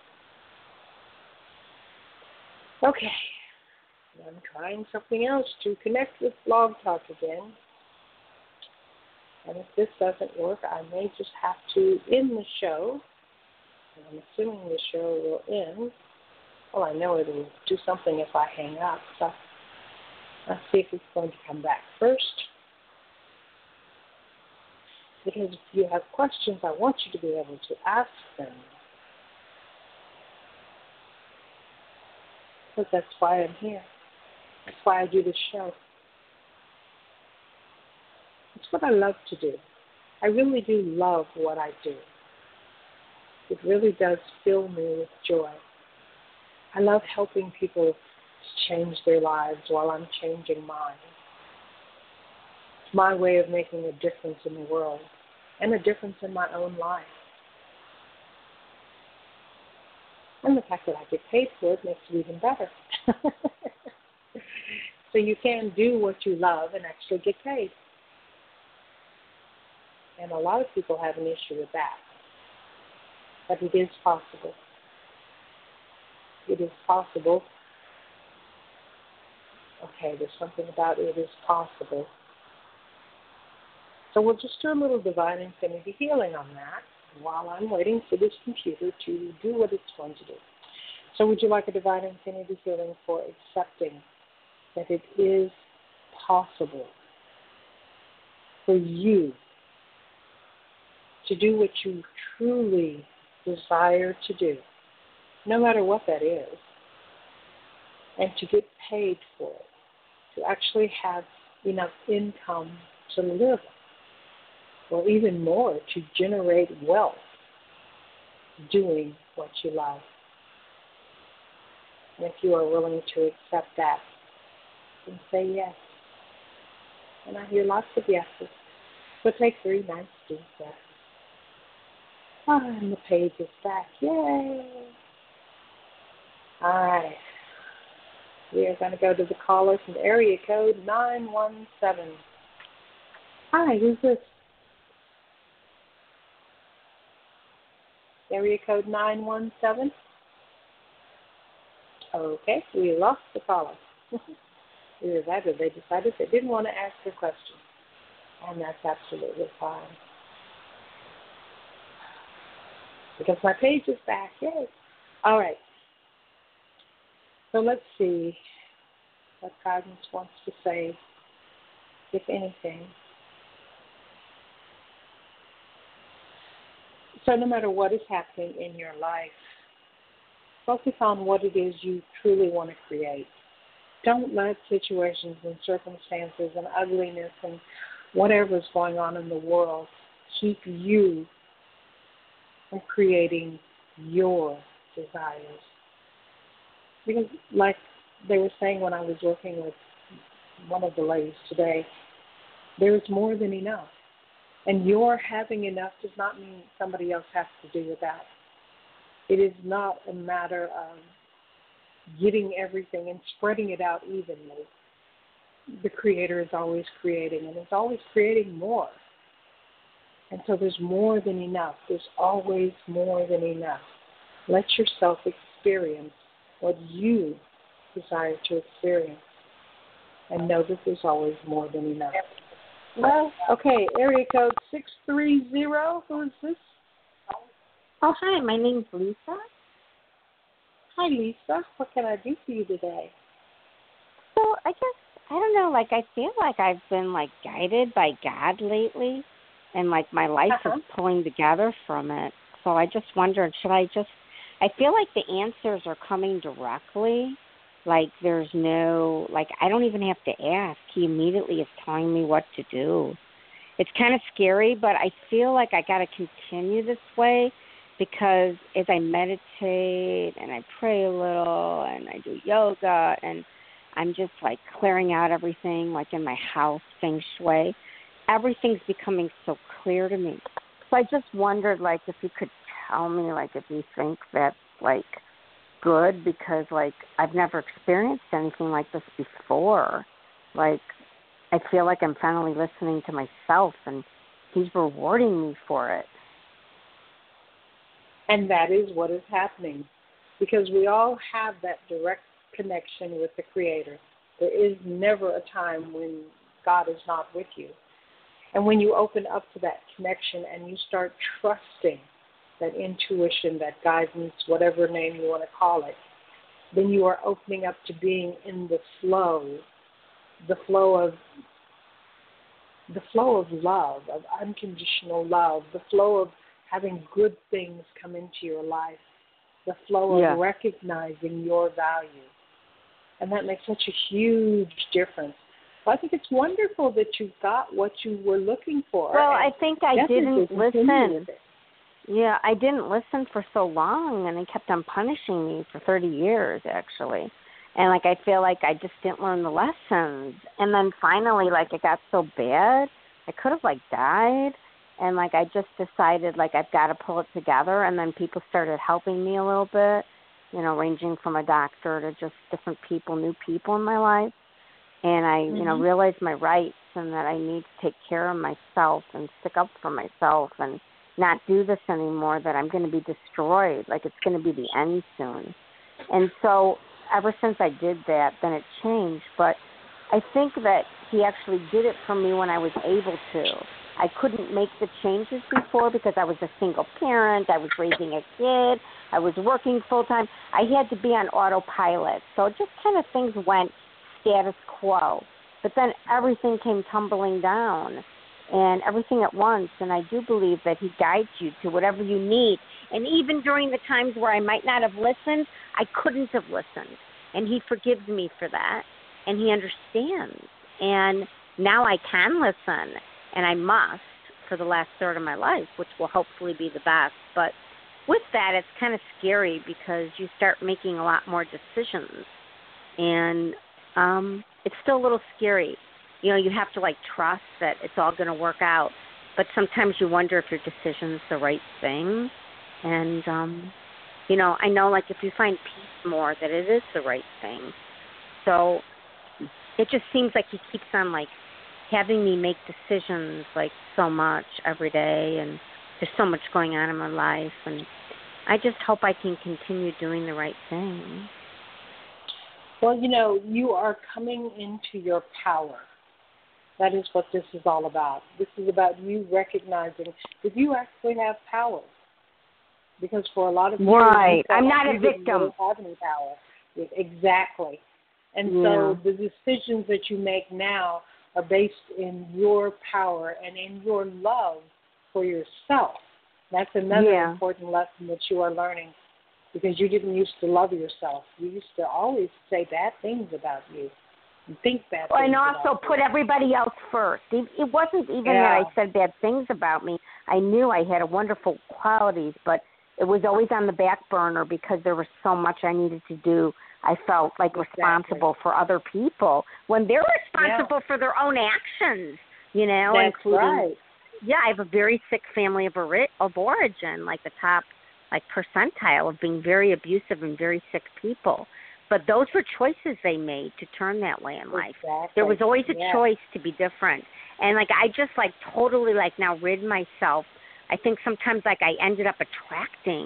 B: Okay, I'm trying something else to connect with Blog Talk again, and if this doesn't work, I may just have to end the show, and I'm assuming the show will end. Well, I know it will do something if I hang up, so let's see if it's going to come back first. Because if you have questions, I want you to be able to ask them. Because that's why I'm here. That's why I do this show. It's what I love to do. I really do love what I do. It really does fill me with joy. I love helping people to change their lives while I'm changing mine. It's my way of making a difference in the world and a difference in my own life. And the fact that I get paid for it makes it even better. So you can do what you love and actually get paid. And a lot of people have an issue with that. But it is possible. It is possible. Okay, there's something about it is possible. So we'll just do a little divine infinity healing on that while I'm waiting for this computer to do what it's going to do. So would you like a divine infinity healing for accepting that it is possible for you to do what you truly desire to do, no matter what that is, and to get paid for it, to actually have enough income to live, or even more, to generate wealth doing what you love. And if you are willing to accept that, then say yes. And I hear lots of yeses. So take three nice deep breaths. Oh, and the page is back. Yay! All right. We are going to go to the caller from area code nine one seven. Hi, who's this? Area code nine one seven. Okay, we lost the caller. Either that or they decided they didn't want to ask a question. And that's absolutely fine. Because my page is back. Yay. All right. So let's see what guidance wants to say, if anything. So no matter what is happening in your life, focus on what it is you truly want to create. Don't let situations and circumstances and ugliness and whatever is going on in the world keep you from creating your desires. Because like they were saying when I was working with one of the ladies today, there is more than enough. And your having enough does not mean somebody else has to do without. It is not a matter of getting everything and spreading it out evenly. The Creator is always creating, and is always creating more. And so there's more than enough. There's always more than enough. Let yourself experience what you desire to experience. And know that there's always more than enough. Well, okay, area code six three zero. Who is this?
E: Oh, hi, my name's Lisa.
B: Hi, Lisa. What can I do for you today?
E: So I guess, I don't know, like I feel like I've been like guided by God lately, and like my life
B: uh-huh.
E: is pulling together from it. So I just wondered, should I just, I feel like the answers are coming directly. Like there's no, like I don't even have to ask. He immediately is telling me what to do. It's kind of scary, but I feel like I got to continue this way because as I meditate and I pray a little and I do yoga and I'm just like clearing out everything like in my house, feng shui, everything's becoming so clear to me. So I just wondered like if you could tell me like if you think that's like good because like I've never experienced anything like this before. Like I feel like I'm finally listening to myself and he's rewarding me for it.
B: And that is what is happening because we all have that direct connection with the Creator. There is never a time when God is not with you. And when you open up to that connection and you start trusting that intuition, that guidance, whatever name you want to call it, then you are opening up to being in the flow, the flow of the flow of love, of unconditional love, the flow of having good things come into your life, the flow of
E: yeah.
B: recognizing your value. And that makes such a huge difference. So I think it's wonderful that you got what you were looking for.
E: Well, I think I didn't listen.
B: It.
E: Yeah, I didn't listen for so long, and they kept on punishing me for thirty years, actually. And, like, I feel like I just didn't learn the lessons. And then finally, like, it got so bad, I could have, like, died. And, like, I just decided, like, I've got to pull it together. And then people started helping me a little bit, you know, ranging from a doctor to just different people, new people in my life. And I, mm-hmm. you know, realized my rights and that I need to take care of myself and stick up for myself and not do this anymore, that I'm going to be destroyed. Like, it's going to be the end soon. And so ever since I did that, then it changed. But I think that he actually did it for me when I was able to. I couldn't make the changes before because I was a single parent. I was raising a kid. I was working full-time. I had to be on autopilot. So just kind of things went status quo. But then everything came tumbling down, and everything at once. And I do believe that he guides you to whatever you need. And even during the times where I might not have listened, I couldn't have listened. And he forgives me for that. And he understands. And now I can listen. And I must for the last third of my life, which will hopefully be the best. But with that, it's kind of scary because you start making a lot more decisions. And um, it's still a little scary. You know, you have to, like, trust that it's all going to work out. But sometimes you wonder if your decision's the right thing. And, um, you know, I know, like, if you find peace more, that it is the right thing. So it just seems like he keeps on, like, having me make decisions, like, so much every day. And there's so much going on in my life. And I just hope I can continue doing the right thing.
B: Well, you know, you are coming into your power. That is what this is all about. This is about you recognizing that you actually have power. Because for a lot of people,
E: right, I'm not a victim.
B: Don't have any power. Exactly. And
E: yeah.
B: so the decisions that you make now are based in your power and in your love for yourself. That's another
E: yeah.
B: important lesson that you are learning, because you didn't used to love yourself. You used to always say bad things about you and think bad
E: well,
B: things
E: and also
B: about
E: put
B: you.
E: everybody else first. It wasn't even
B: yeah.
E: that I said bad things about me. I knew I had wonderful qualities, but it was always on the back burner because there was so much I needed to do. I felt like
B: exactly.
E: responsible for other people when they're responsible yeah. for their own actions, you know,
B: That's
E: including,
B: right.
E: yeah, I have a very sick family of, ori- of origin, like the top, like percentile of being very abusive and very sick people. But those were choices they made to turn that way in life.
B: Exactly.
E: There was always a
B: yeah.
E: choice to be different. And, like, I just, like, totally, like, now rid myself. I think sometimes, like, I ended up attracting,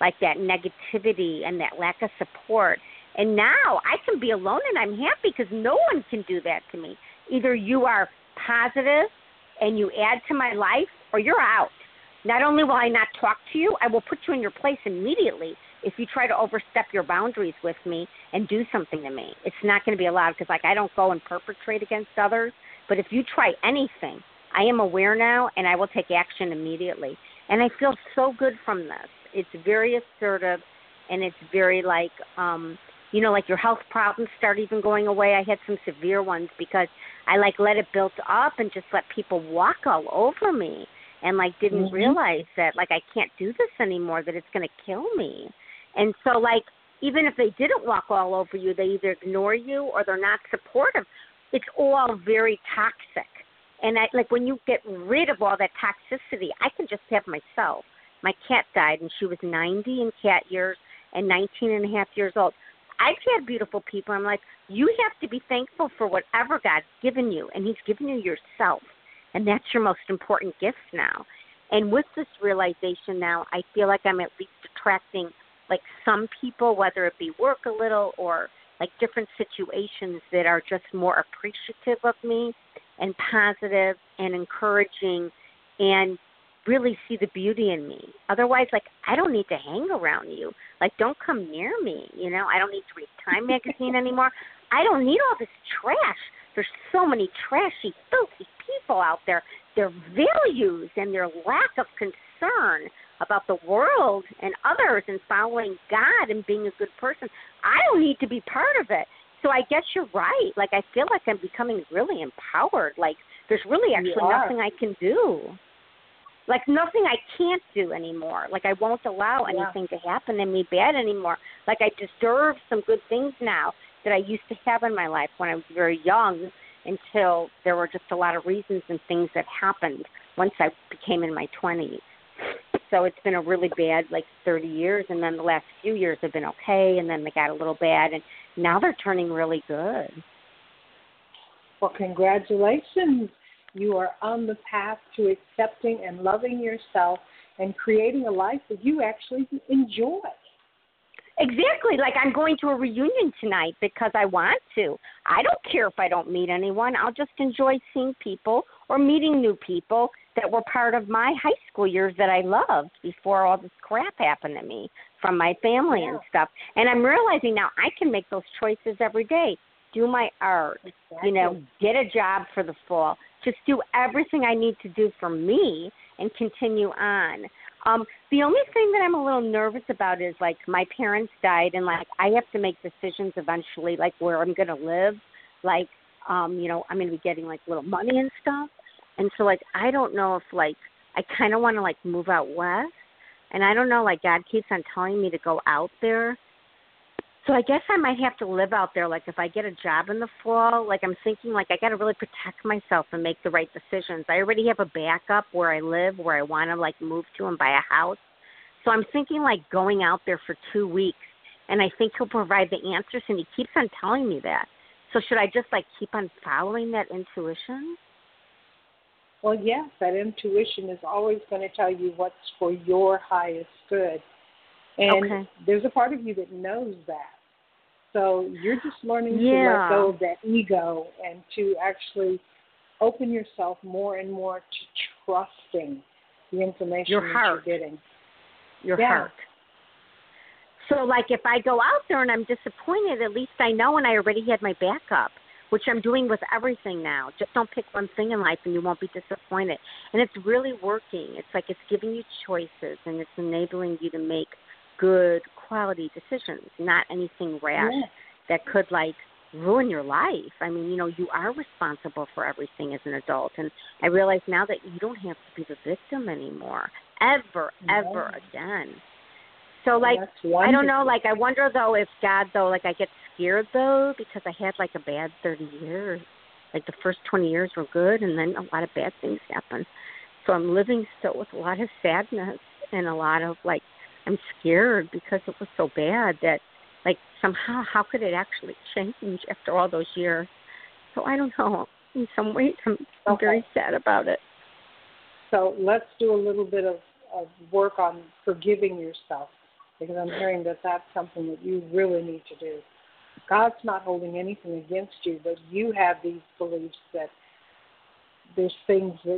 E: like that negativity and that lack of support. And now I can be alone and I'm happy because no one can do that to me. Either you are positive and you add to my life or you're out. Not only will I not talk to you, I will put you in your place immediately if you try to overstep your boundaries with me and do something to me. It's not going to be allowed because, like, I don't go and perpetrate against others. But if you try anything, I am aware now and I will take action immediately. And I feel so good from this. It's very assertive and it's very like, um, you know, like your health problems start even going away. I had some severe ones because I, like, let it build up and just let people walk all over me. And, like, didn't mm-hmm. realize that, like, I can't do this anymore, that it's going to kill me. And so, like, even if they didn't walk all over you, they either ignore you or they're not supportive. It's all very toxic. And, I, like, when you get rid of all that toxicity, I can just have myself. My cat died, and she was ninety in cat years and nineteen and a half years old. I've had beautiful people. I'm like, you have to be thankful for whatever God's given you, and he's given you yourself. And that's your most important gift now. And with this realization now, I feel like I'm at least attracting, like, some people, whether it be work a little or, like, different situations that are just more appreciative of me and positive and encouraging and really see the beauty in me. Otherwise, like, I don't need to hang around you. Like, don't come near me, you know. I don't need to read Time magazine anymore. I don't need all this trash. There's so many trashy, filthy people out there. Their values and their lack of concern about the world and others and following God and being a good person. I don't need to be part of it. So I guess you're right. Like, I feel like I'm becoming really empowered. Like, there's really actually nothing I can do. Like, nothing I can't do anymore. Like, I won't allow yeah. anything to happen to me bad anymore. Like, I deserve some good things now that I used to have in my life when I was very young until there were just a lot of reasons and things that happened once I became in my twenties. So it's been a really bad, like, thirty years, and then the last few years have been okay, and then they got a little bad, and now they're turning really good.
B: Well, congratulations. You are on the path to accepting and loving yourself and creating a life that you actually enjoy.
E: Exactly. Like, I'm going to a reunion tonight because I want to. I don't care if I don't meet anyone. I'll just enjoy seeing people or meeting new people that were part of my high school years that I loved before all this crap happened to me from my family yeah. and stuff. And I'm realizing now I can make those choices every day. Do my art, exactly. you know, get a job for the fall. Just do everything I need to do for me and continue on. Um, the only thing that I'm a little nervous about is, like, my parents died, and, like, I have to make decisions eventually, like, where I'm going to live. Like, um, you know, I'm going to be getting, like, little money and stuff. And so, like, I don't know if, like, I kind of want to, like, move out west. And I don't know, like, God keeps on telling me to go out there. So I guess I might have to live out there. Like, if I get a job in the fall, like, I'm thinking, like, I got to really protect myself and make the right decisions. I already have a backup where I live, where I want to, like, move to and buy a house. So I'm thinking, like, going out there for two weeks. And I think he'll provide the answers, and he keeps on telling me that. So should I just, like, keep on following that intuition?
B: Well, yes, that intuition is always going to tell you what's for your highest good. And okay. there's a part of you that knows that. So you're just learning
E: yeah.
B: to let go of that ego and to actually open yourself more and more to trusting the information
E: your
B: that
E: heart.
B: you're getting.
E: Your
B: yeah.
E: heart. So, like, if I go out there and I'm disappointed, at least I know and I already had my backup, which I'm doing with everything now. Just don't pick one thing in life and you won't be disappointed. And it's really working. It's like it's giving you choices and it's enabling you to make good quality decisions, not anything rash yeah. that could, like, ruin your life. I mean, you know, you are responsible for everything as an adult. And I realize now that you don't have to be the victim anymore, ever, no. ever again. So, like, I don't know, like, I wonder, though, if God, though, like, I get scared, though, because I had, like, a bad thirty years. Like, the first twenty years were good, and then a lot of bad things happened. So I'm living still with a lot of sadness and a lot of, like, I'm scared because it was so bad that, like, somehow, how could it actually change after all those years? So I don't know. In some ways, I'm, I'm okay. very sad about it.
B: So let's do a little bit of, of work on forgiving yourself. because I'm hearing that that's something that you really need to do. God's not holding anything against you, but you have these beliefs that there's things that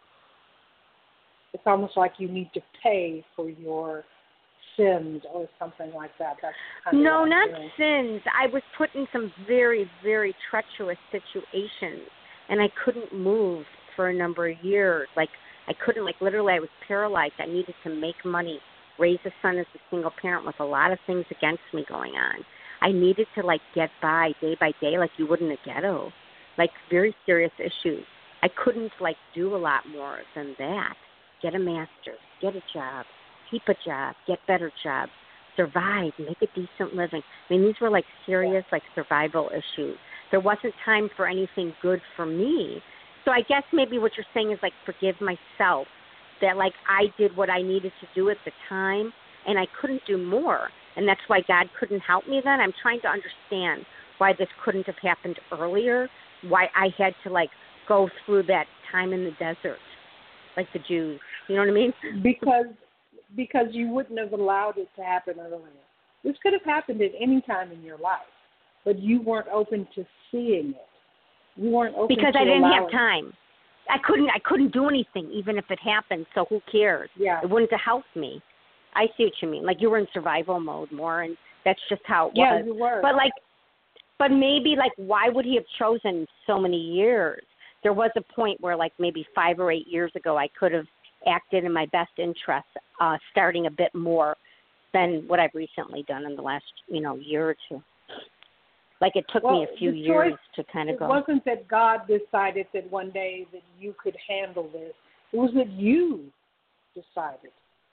B: it's almost like you need to pay for your sins or something like that. That's kind of
E: no,
B: what
E: not
B: I'm doing.
E: sins. I was put in some very, very treacherous situations, and I couldn't move for a number of years. Like, I couldn't, like, literally I was paralyzed. I needed to make money, raise a son as a single parent with a lot of things against me going on. I needed to, like, get by day by day like you would in a ghetto, like very serious issues. I couldn't, like, do a lot more than that. Get a master's, get a job, keep a job, get better jobs, survive, make a decent living. I mean, these were, like, serious, like, survival issues. There wasn't time for anything good for me. So I guess maybe what you're saying is, like, forgive myself, that, like, I did what I needed to do at the time, and I couldn't do more. And that's why God couldn't help me then. I'm trying to understand why this couldn't have happened earlier, why I had to, like, go through that time in the desert, like the Jews. You know what I mean?
B: Because because you wouldn't have allowed it to happen earlier. This could have happened at any time in your life, but you weren't open to seeing it. You weren't open
E: because
B: to
E: I didn't
B: allowing
E: have time. I couldn't. I couldn't do anything, even if it happened. So who cares?
B: Yeah.
E: It wouldn't have helped me. I see what you mean. Like, you were in survival mode more, and that's just how it
B: Yeah,
E: was.
B: you were.
E: But like, but maybe like, why would he have chosen so many years? There was a point where, like, maybe five or eight years ago, I could have acted in my best interest, uh, starting a bit more than what I've recently done in the last, you know, year or two. Like, it took
B: well,
E: me a few
B: the
E: years
B: choice,
E: to kind of
B: it
E: go.
B: It wasn't that God decided that one day that you could handle this. It was that you decided.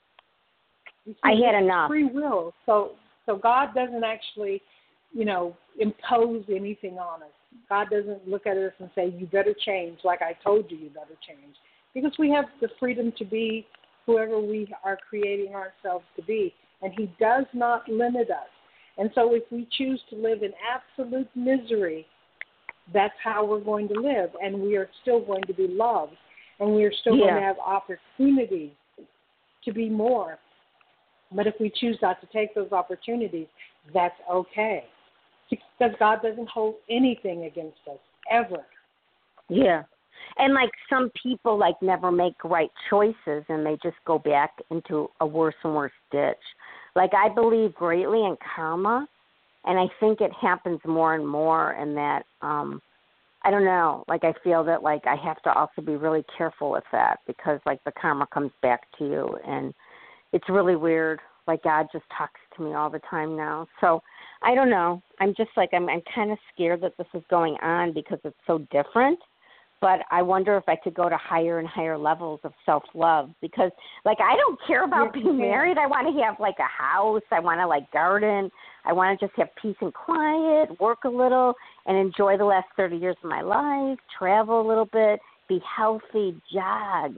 B: You see,
E: I had
B: it's
E: enough.
B: Free will. So, so God doesn't actually, you know, impose anything on us. God doesn't look at us and say, you better change, like I told you you better change. Because we have the freedom to be whoever we are creating ourselves to be. And he does not limit us. And so if we choose to live in absolute misery, that's how we're going to live. And we are still going to be loved. And we are still
E: Yeah.
B: going to have opportunities to be more. But if we choose not to take those opportunities, that's okay. Because God doesn't hold anything against us, ever.
E: Yeah. And, like, some people, like, never make right choices, and they just go back into a worse and worse ditch. Like, I believe greatly in karma, and I think it happens more and more in that, um, I don't know, like, I feel that, like, I have to also be really careful with that because, like, the karma comes back to you, and it's really weird. Like, God just talks to me all the time now. So, I don't know. I'm just, like, I'm, I'm kind of scared that this is going on because it's so different. But I wonder if I could go to higher and higher levels of self-love because, like, I don't care about
B: Yes,
E: being
B: you can.
E: married. I want to have, like, a house. I want to, like, garden. I want to just have peace and quiet, work a little, and enjoy the last thirty years of my life, travel a little bit, be healthy, jog,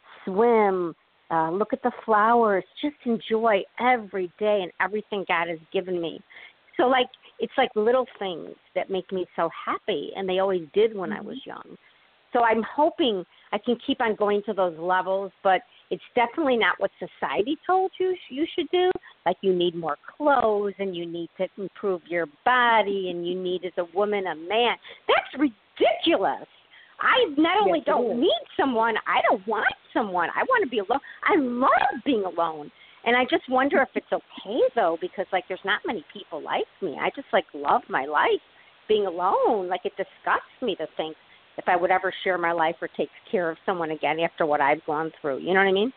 E: swim, uh, look at the flowers, just enjoy every day and everything God has given me. So, like, it's like little things that make me so happy, and they always did when
B: mm-hmm.
E: I was young. So I'm hoping I can keep on going to those levels, but it's definitely not what society told you you should do. Like, you need more clothes and you need to improve your body and you need, as a woman, a man. That's ridiculous. I not only
B: Yes, it
E: don't
B: is.
E: need someone, I don't want someone. I want to be alone. I love being alone. And I just wonder if it's okay, though, because, like, there's not many people like me. I just, like, love my life being alone. Like, it disgusts me to think if I would ever share my life or take care of someone again after what I've gone through. You know what I mean?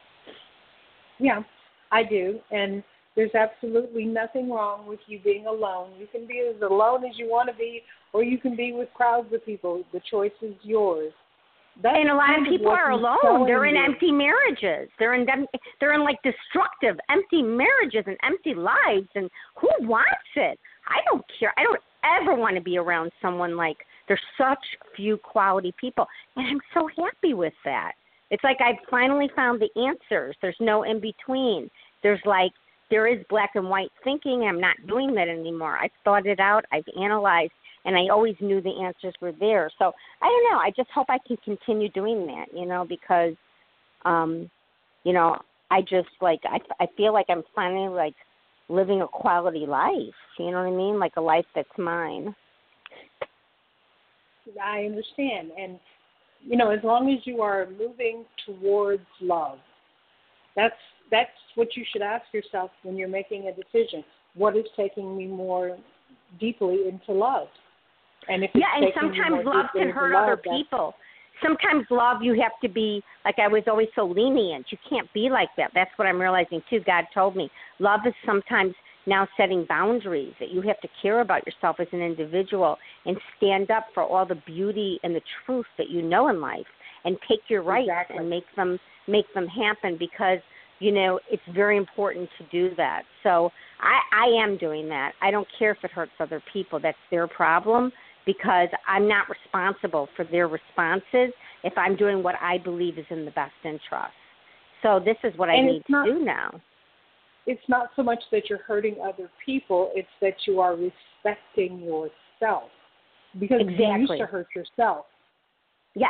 B: Yeah, I do. And there's absolutely nothing wrong with you being alone. You can be as alone as you want to be, or you can be with crowds of people. The choice is yours. That's
E: And a lot of
B: kind
E: people
B: what
E: are
B: he's
E: alone.
B: telling
E: They're in
B: you.
E: empty marriages. They're in them, they're in like destructive, empty marriages and empty lives. And who wants it? I don't care. I don't ever want to be around someone like. There's such few quality people, and I'm so happy with that. It's like I've finally found the answers. There's no in between. There's like there is black and white thinking. I'm not doing that anymore. I've thought it out. I've analyzed. And I always knew the answers were there. So I don't know. I just hope I can continue doing that, you know, because, um, you know, I just like, I, I feel like I'm finally like living a quality life. You know what I mean? Like a life that's mine.
B: I understand. And, you know, as long as you are moving towards love, that's that's what you should ask yourself when you're making a decision. What is taking me more deeply into love? And if it's
E: yeah, and
B: taking
E: sometimes
B: me more
E: love
B: deeply
E: can
B: into
E: hurt
B: love,
E: other people. Sometimes love, you have to be, like I was always so lenient. You can't be like that. That's what I'm realizing, too. God told me. Love is sometimes now setting boundaries, that you have to care about yourself as an individual and stand up for all the beauty and the truth that you know in life and take your rights
B: Exactly.
E: and make them make them happen, because, you know, it's very important to do that. So I, I am doing that. I don't care if it hurts other people. That's their problem, because I'm not responsible for their responses if I'm doing what I believe is in the best interest. So this is what I
B: and
E: need
B: not,
E: to do now.
B: It's not so much that you're hurting other people, it's that you are respecting yourself. Because
E: exactly.
B: you used to hurt yourself.
E: Yes.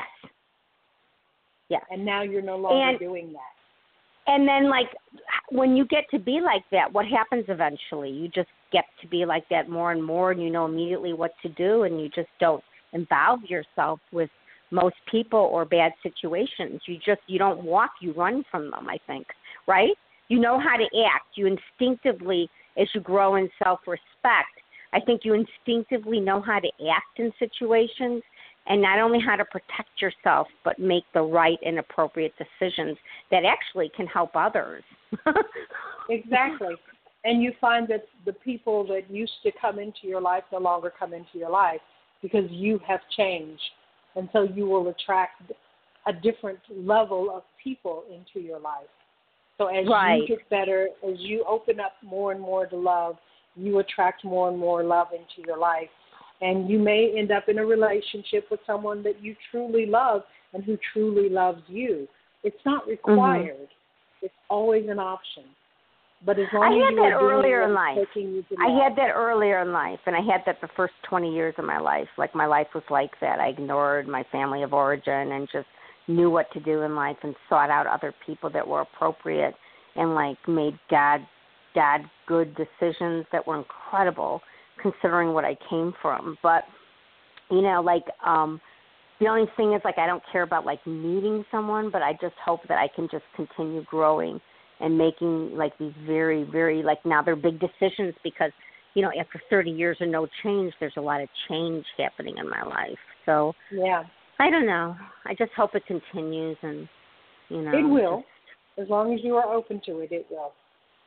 E: Yes.
B: And now you're no longer
E: and,
B: doing that.
E: And then, like, when you get to be like that, what happens eventually? You just get to be like that more and more, and you know immediately what to do, and you just don't involve yourself with most people or bad situations. You just, you don't walk, you run from them, I think, right? You know how to act. You instinctively, as you grow in self-respect, I think you instinctively know how to act in situations, and not only how to protect yourself, but make the right and appropriate decisions that actually can help others.
B: Exactly. And you find that the people that used to come into your life no longer come into your life because you have changed. And so you will attract a different level of people into your life. So as
E: right.
B: you get better, as you open up more and more to love, you attract more and more love into your life. And you may end up in a relationship with someone that you truly love and who truly loves you. It's not required. Mm-hmm. It's always an option. But as long
E: I
B: as
E: had
B: you
E: that
B: are
E: earlier
B: doing
E: in life.
B: You to
E: I
B: love.
E: had that earlier in life, and I had that the first twenty years of my life. Like, my life was like that. I ignored my family of origin and just knew what to do in life and sought out other people that were appropriate and, like, made God, God good decisions that were incredible, considering what I came from. But, you know, like, um, the only thing is, like, I don't care about, like, meeting someone, but I just hope that I can just continue growing and making, like, these very, very, like, now they're big decisions because, you know, after thirty years of no change, there's a lot of change happening in my life. So,
B: yeah,
E: I don't know. I just hope it continues and, you know.
B: It will.
E: Just,
B: as long as you are open to it, it will.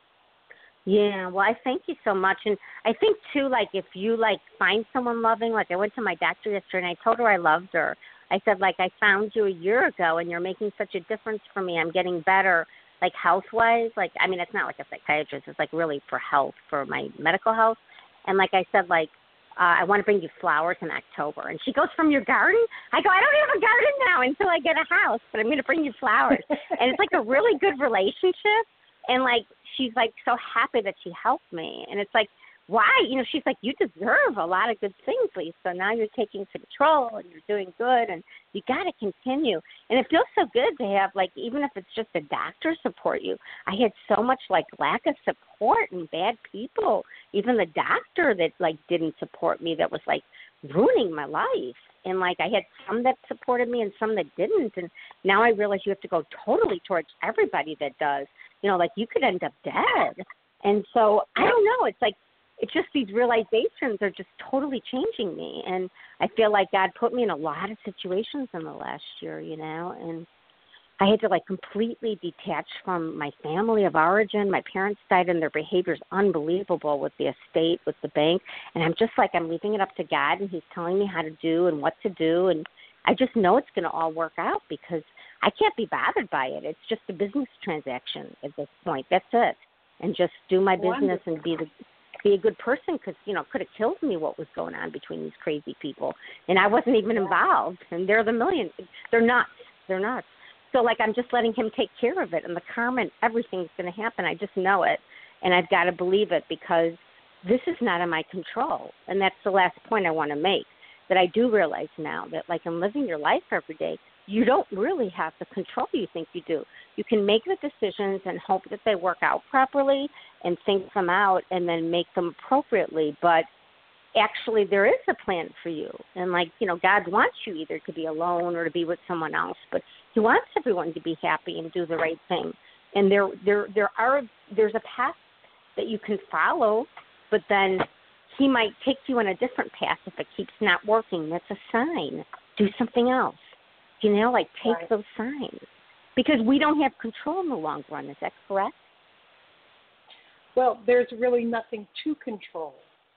E: Yeah, well, I thank you so much. And I think, too, like, if you, like, find someone loving, like, I went to my doctor yesterday and I told her I loved her. I said, like, I found you a year ago and you're making such a difference for me. I'm getting better, like, health-wise. Like, I mean, it's not like a psychiatrist. It's, like, really for health, for my medical health. And, like I said, like, uh, I want to bring you flowers in October. And she goes, from your garden? I go, I don't have a garden now until I get a house, but I'm going to bring you flowers. And it's, like, a really good relationship. And, like, she's, like, so happy that she helped me. And it's, like, why? You know, she's like, you deserve a lot of good things, Lisa. Now you're taking control and you're doing good, and you got to continue. And it feels so good to have, like, even if it's just a doctor support you. I had so much, like, lack of support and bad people. Even the doctor that, like, didn't support me, that was, like, ruining my life. And, like, I had some that supported me and some that didn't. And now I realize you have to go totally towards everybody that does. You know, like, you could end up dead. And so, I don't know. It's like, it's just these realizations are just totally changing me. And I feel like God put me in a lot of situations in the last year, you know, and I had to, like, completely detach from my family of origin. My parents died, and their behavior is unbelievable with the estate, with the bank. And I'm just like, I'm leaving it up to God, and he's telling me how to do and what to do. And I just know it's going to all work out because I can't be bothered by it. It's just a business transaction at this point. That's it. And just do my business
B: Wonderful.
E: and be the be a good person because, you know, could have killed me what was going on between these crazy people. And I wasn't even involved. And they're the million. They're nuts. They're nuts. So, like, I'm just letting him take care of it. And the karma and everything's going to happen. I just know it. And I've got to believe it because this is not in my control. And that's the last point I want to make, that I do realize now that, like, in living your life every day, you don't really have the control you think you do. You can make the decisions and hope that they work out properly and think them out and then make them appropriately. But actually there is a plan for you. And, like, you know, God wants you either to be alone or to be with someone else. But he wants everyone to be happy and do the right thing. And there there there are there's a path that you can follow, but then he might take you on a different path if it keeps not working. That's a sign. Do something else. You know, like take
B: Right.
E: those signs. Because we don't have control in the long run. Is that correct?
B: Well, there's really nothing to control.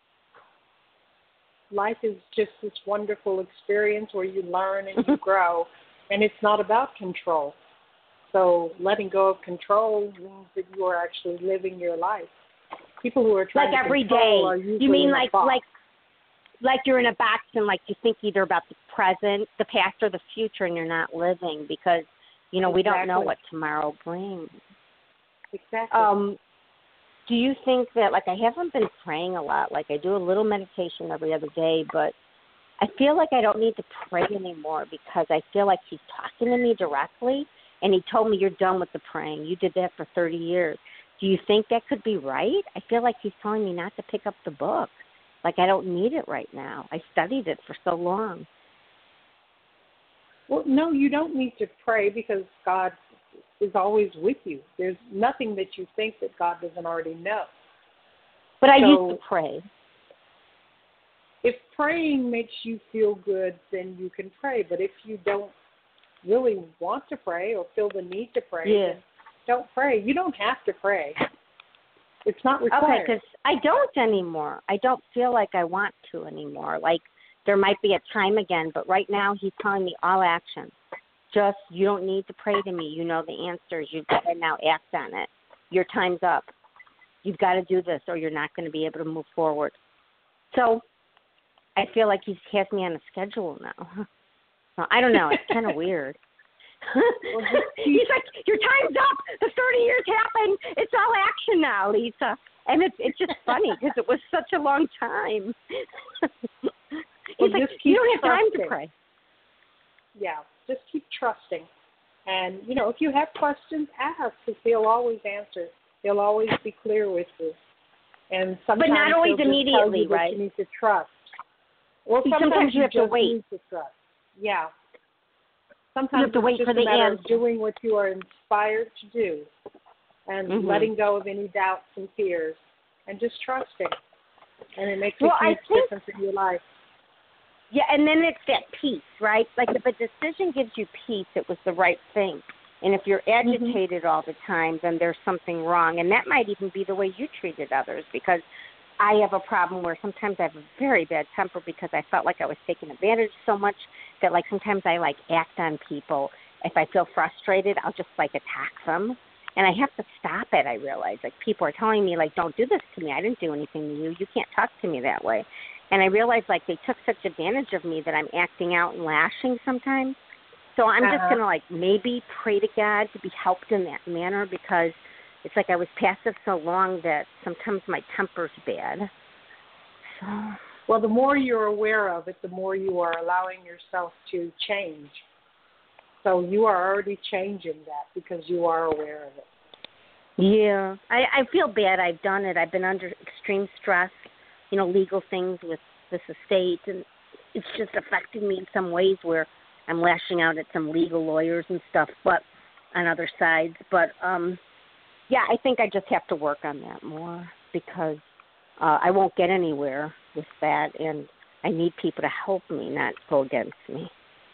B: Life is just this wonderful experience where you learn and you grow, and it's not about control. So letting go of control means that you are actually living your life. People who are trying
E: Like
B: to
E: every
B: control
E: day.
B: are usually
E: You mean
B: in a
E: like
B: box.
E: like like you're in a box and like you think either about the present, the past, or the future, and you're not living because, you know, we don't know
B: Exactly.
E: what tomorrow brings.
B: Exactly.
E: Um, do you think that, like, I haven't been praying a lot. Like, I do a little meditation every other day, but I feel like I don't need to pray anymore because I feel like he's talking to me directly, and he told me, you're done with the praying. You did that for thirty years. Do you think that could be right? I feel like he's telling me not to pick up the book. Like, I don't need it right now. I studied it for so long.
B: Well, no, you don't need to pray because God is always with you. There's nothing that you think that God doesn't already know.
E: But I
B: So-
E: used to pray.
B: If praying makes you feel good, then you can pray. But if you don't really want to pray or feel the need to pray,
E: Yeah.
B: then don't pray. You don't have to pray. It's not
E: Okay,
B: required.
E: because I don't anymore. I don't feel like I want to anymore. Like, there might be a time again, but right now he's telling me all action. Just, you don't need to pray to me. You know the answers. You've got to now act on it. Your time's up. You've got to do this or you're not going to be able to move forward. So I feel like he has me on a schedule now. Well, I don't know. It's kind of weird.
B: Well, just keep-
E: He's like, your time's up. The thirty years happened. It's all action now, Lisa. And it's it's just funny because it was such a long time. He's
B: Well,
E: like,
B: just
E: you
B: keep
E: don't have time to
B: trusting.
E: pray.
B: Yeah, just keep trusting. And, you know, if you have questions, ask because he'll always answer. He'll always be clear with you. And sometimes
E: But not always
B: he'll just tell
E: immediately,
B: you that
E: right?
B: you need to trust. Well,
E: See,
B: sometimes,
E: sometimes you have to
B: just
E: wait.
B: need to trust. Yeah. Sometimes
E: have to
B: it's
E: wait
B: just
E: for
B: a
E: the
B: matter
E: answer.
B: of doing what you are inspired to do and
E: Mhm.
B: letting go of any doubts and fears and just trusting. And it makes
E: Well,
B: a
E: I
B: huge
E: think-
B: difference in your life.
E: Yeah, and then it's that peace, right? Like if a decision gives you peace, it was the right thing. And if you're agitated all the time, then there's something wrong. And that might even be the way you treated others because I have a problem where sometimes I have a very bad temper because I felt like I was taken advantage so much that, like, sometimes I, like, act on people. If I feel frustrated, I'll just, like, attack them. And I have to stop it, I realize. Like, people are telling me, like, don't do this to me. I didn't do anything to you. You can't talk to me that way. And I realize, like, they took such advantage of me that I'm acting out and lashing sometimes. So I'm just
B: Uh-huh.
E: going to, like, maybe pray to God to be helped in that manner because it's like I was passive so long that sometimes my temper's bad. So,
B: Well, the more you're aware of it, the more you are allowing yourself to change. So you are already changing that because you are aware of it.
E: yeah, I, I feel bad. I've done it. I've been under extreme stress, you know, legal things with this estate, and it's just affected me in some ways where I'm lashing out at some legal lawyers and stuff, but on other sides. But, um, yeah, I think I just have to work on that more because uh, I won't get anywhere with that, and I need people to help me, not go against me.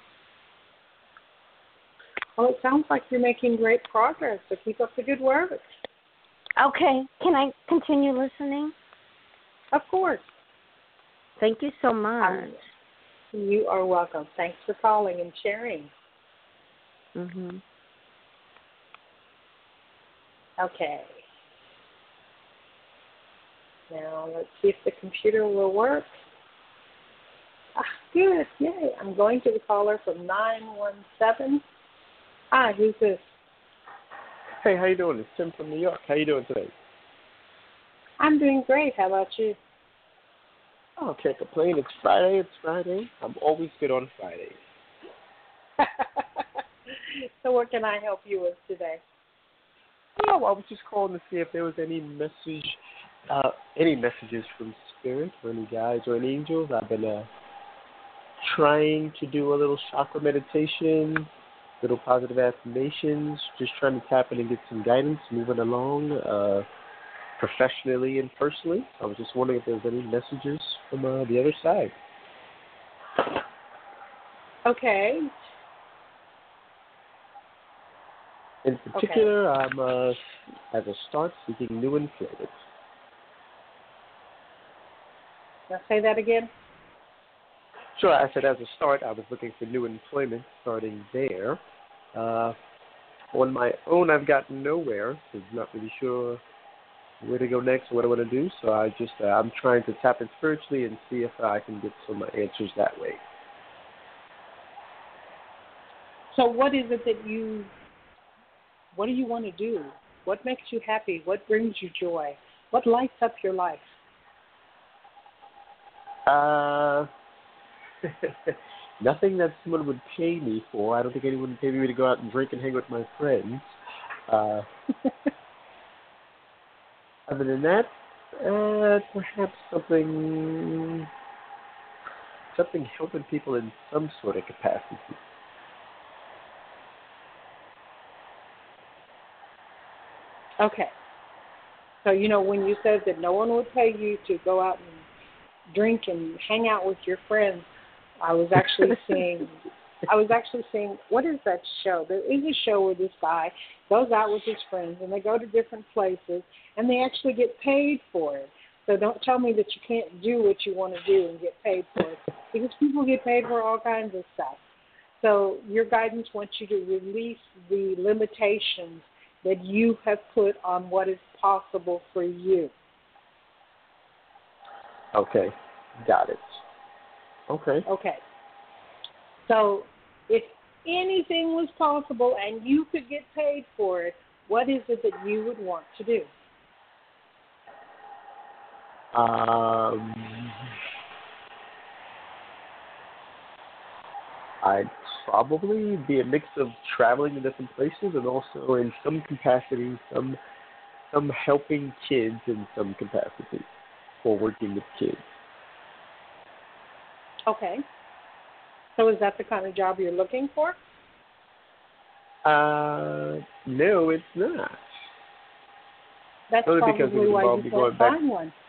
B: Well, it sounds like you're making great progress, so keep up the good work.
E: Okay. Can I continue listening?
B: Of course.
E: Thank you so much.
B: You are welcome. Thanks for calling and sharing.
E: Mm-hmm.
B: Okay. Now, let's see if the computer will work. Ah, good. Yay. I'm going to the caller from nine one seven. Hi, who's this?
F: Hey, how you doing? It's Tim from New York. How you doing today?
B: I'm doing great. How about you?
F: Oh, can't complain. It's Friday. It's Friday. I'm always good on Fridays.
B: So what can I help you with today?
F: Oh, I was just calling to see if there was any message, uh, any messages from Spirit or any guides or any angels. I've been uh, trying to do a little chakra meditation, little positive affirmations, just trying to tap in and get some guidance, moving along uh, professionally and personally. I was just wondering if there was any messages from uh, the other side.
B: Okay.
F: In particular, okay. I'm, uh, as a start, seeking new employment.
B: Now say that again.
F: Sure, I said as a start, I was looking for new employment starting there. Uh, on my own, I've gotten nowhere. I'm not really sure where to go next or what I want to do, so I just, uh, I'm trying to tap in spiritually and see if I can get some answers that way.
B: So what is it that you, what do you want to do? What makes you happy? What brings you joy? What lights up your life?
F: Uh, nothing that someone would pay me for. I don't think anyone would pay me to go out and drink and hang with my friends. Uh, other than that, uh, perhaps something, something helping people in some sort of capacity.
B: Okay. So, you know, when you said that no one would pay you to go out and drink and hang out with your friends, I was actually seeing, I was actually seeing, what is that show? There is a show where this guy goes out with his friends and they go to different places and they actually get paid for it. So don't tell me that you can't do what you want to do and get paid for it, because people get paid for all kinds of stuff. So your guidance wants you to release the limitations that you have put on what is possible for you.
F: Okay, got it. Okay.
B: Okay. So if anything was possible and you could get paid for it, what is it that you would want to do?
F: Um, I'd probably be a mix of traveling to different places and also in some capacity, some some helping kids in some capacity, or working with kids.
B: Okay. So is that the kind of job you're looking for?
F: Uh, no, it's not.
B: That's
F: Only
B: probably
F: because it would
B: why
F: involve
B: you
F: me going
B: can't
F: back.
B: find one.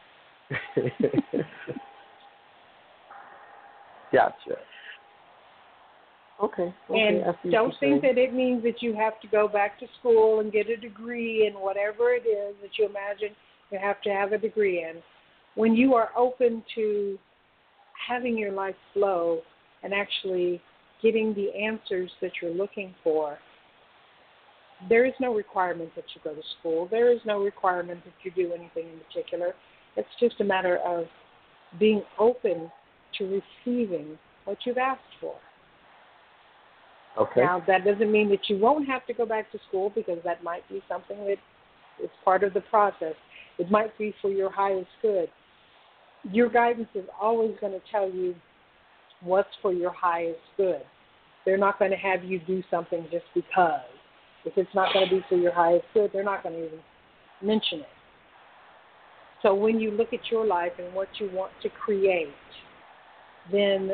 F: Gotcha. Okay. okay.
B: And don't think that it means that you have to go back to school and get a degree in whatever it is that you imagine you have to have a degree in. When you are open to having your life flow and actually getting the answers that you're looking for, there is no requirement that you go to school. There is no requirement that you do anything in particular. It's just a matter of being open to receiving what you've asked for.
F: Okay.
B: Now, that doesn't mean that you won't have to go back to school, because that might be something that is part of the process. It might be for your highest good. Your guidance is always going to tell you what's for your highest good. They're not going to have you do something just because. If it's not going to be for your highest good, they're not going to even mention it. So when you look at your life and what you want to create, then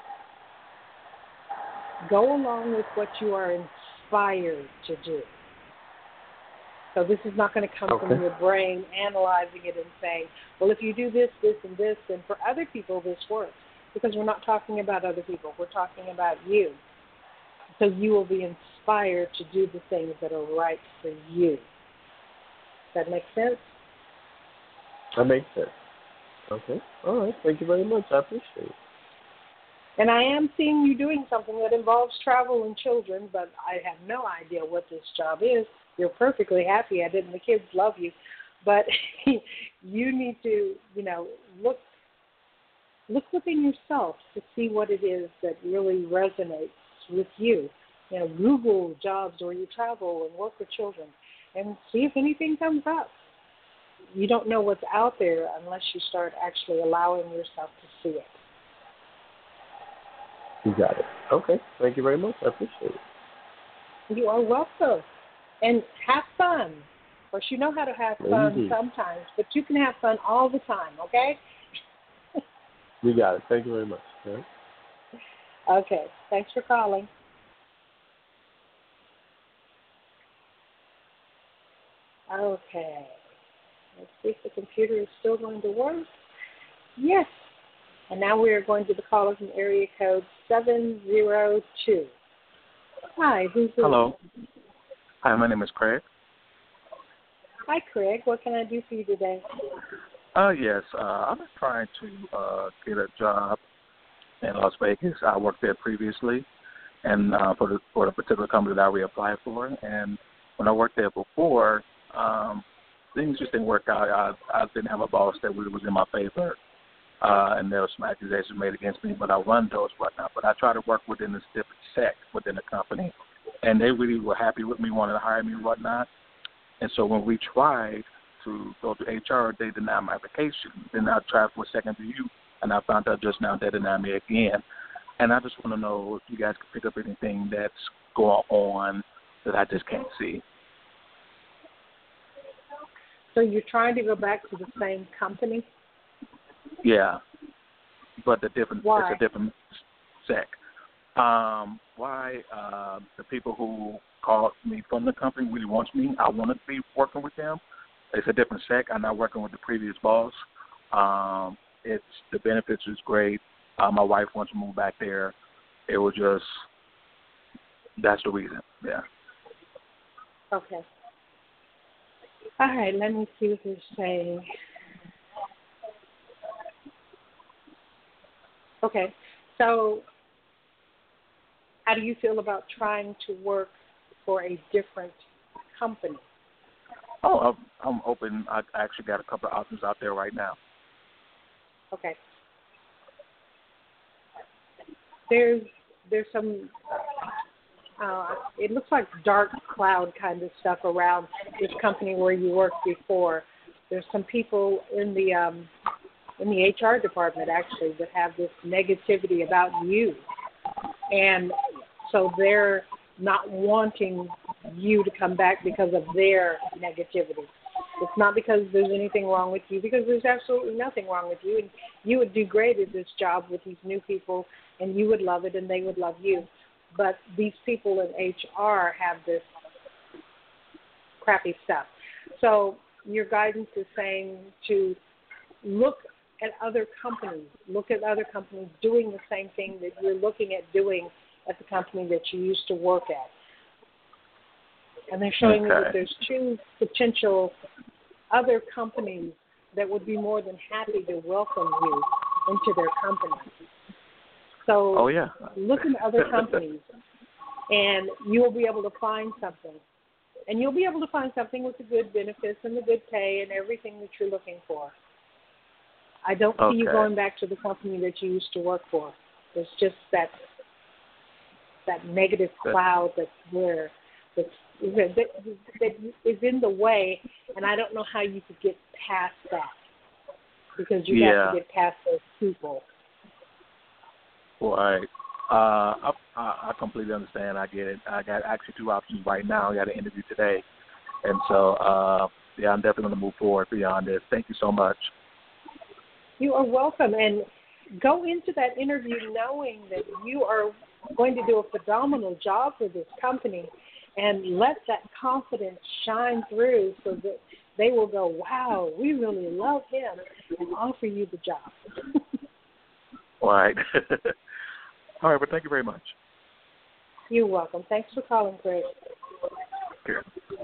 B: go along with what you are inspired to do. So this is not going to come
F: okay.
B: from your brain analyzing it and saying, well, if you do this, this, and this, then for other people this works. Because we're not talking about other people. We're talking about you. So you will be inspired to do the things that are right for you. Does that make sense?
F: That makes sense. Okay. All right. Thank you very much. I appreciate it.
B: And I am seeing you doing something that involves travel and children, but I have no idea what this job is. You're perfectly happy at it, and the kids love you. But you need to, you know, look look within yourself to see what it is that really resonates with you. You know, Google jobs where you travel and work with children and see if anything comes up. You don't know what's out there unless you start actually allowing yourself to see it.
F: You got it. Okay. Thank you very much. I appreciate it.
B: You are welcome. And have fun. Of course, you know how to have fun
F: Indeed.
B: sometimes, but you can have fun all the time, okay?
F: You got it. Thank you very much. All right.
B: Okay. Thanks for calling. Okay. Let's see if the computer is still going to work. Yes. And now we are going to the caller from area code seven zero two. Hi, who's this?
G: Hello. Hi, my name is Craig.
B: Hi, Craig. What can I do for you today?
G: Uh, yes, uh, I'm trying to uh, get a job in Las Vegas. I worked there previously, and uh, for the for the particular company that I reapplied for. And when I worked there before, um, things just didn't work out. I, I didn't have a boss that really was in my favor, uh, and there was some accusations made against me. But I run those whatnot. But I try to work within this different sect within the company, and they really were happy with me, wanted to hire me and whatnot. And so when we tried to go to H R, they denied my application. Then I tried for a second review, and I found out just now they denied me again. And I just want to know if you guys can pick up anything that's going on that I just can't see.
B: So you're trying to go back to the same company?
G: Yeah, but the different
B: Why?
G: it's a different sec. Um, why uh, the people who called me from the company really wants me? I want to be working with them. It's a different sec. I'm not working with the previous boss. Um, it's the benefits is great. Uh, my wife wants to move back there. It was just that's the reason. Yeah.
B: Okay. All right. Let me see what they're saying. Okay. So, how do you feel about trying to work for a different company?
G: Oh, I'm, I'm open. I actually got a couple of options out there right now.
B: Okay. There's there's some. Uh, it looks like dark cloud kind of stuff around this company where you worked before. There's some people in the um, in the H R department actually that have this negativity about you, and so they're not wanting you to come back because of their negativity. It's not because there's anything wrong with you, because there's absolutely nothing wrong with you, and you would do great at this job with these new people, and you would love it, and they would love you. But these people in H R have this crappy stuff. So your guidance is saying to look at other companies, look at other companies doing the same thing that you're looking at doing at the company that you used to work at. And they're showing
G: Okay.
B: me that there's two potential other companies that would be more than happy to welcome you into their company. So
G: Oh, yeah.
B: look at other companies, and you'll be able to find something. And you'll be able to find something with the good benefits and the good pay and everything that you're looking for. I don't see you
G: Okay.
B: going back to the company that you used to work for. There's just that that negative cloud that's there, that's, that, that is in the way, and I don't know how you could get past that, because you
G: Yeah.
B: have to get past those people.
G: Right. Uh, I, I I completely understand. I get it. I got actually two options right now. I got an interview today, and so uh, yeah, I'm definitely going to move forward beyond this. Thank you so much.
B: You are welcome, and go into that interview knowing that you are going to do a phenomenal job for this company, and let that confidence shine through so that they will go, wow, we really love him, and offer you the job.
G: All right. All right, but thank you very much.
B: You're welcome. Thanks for calling, Craig.
G: Okay.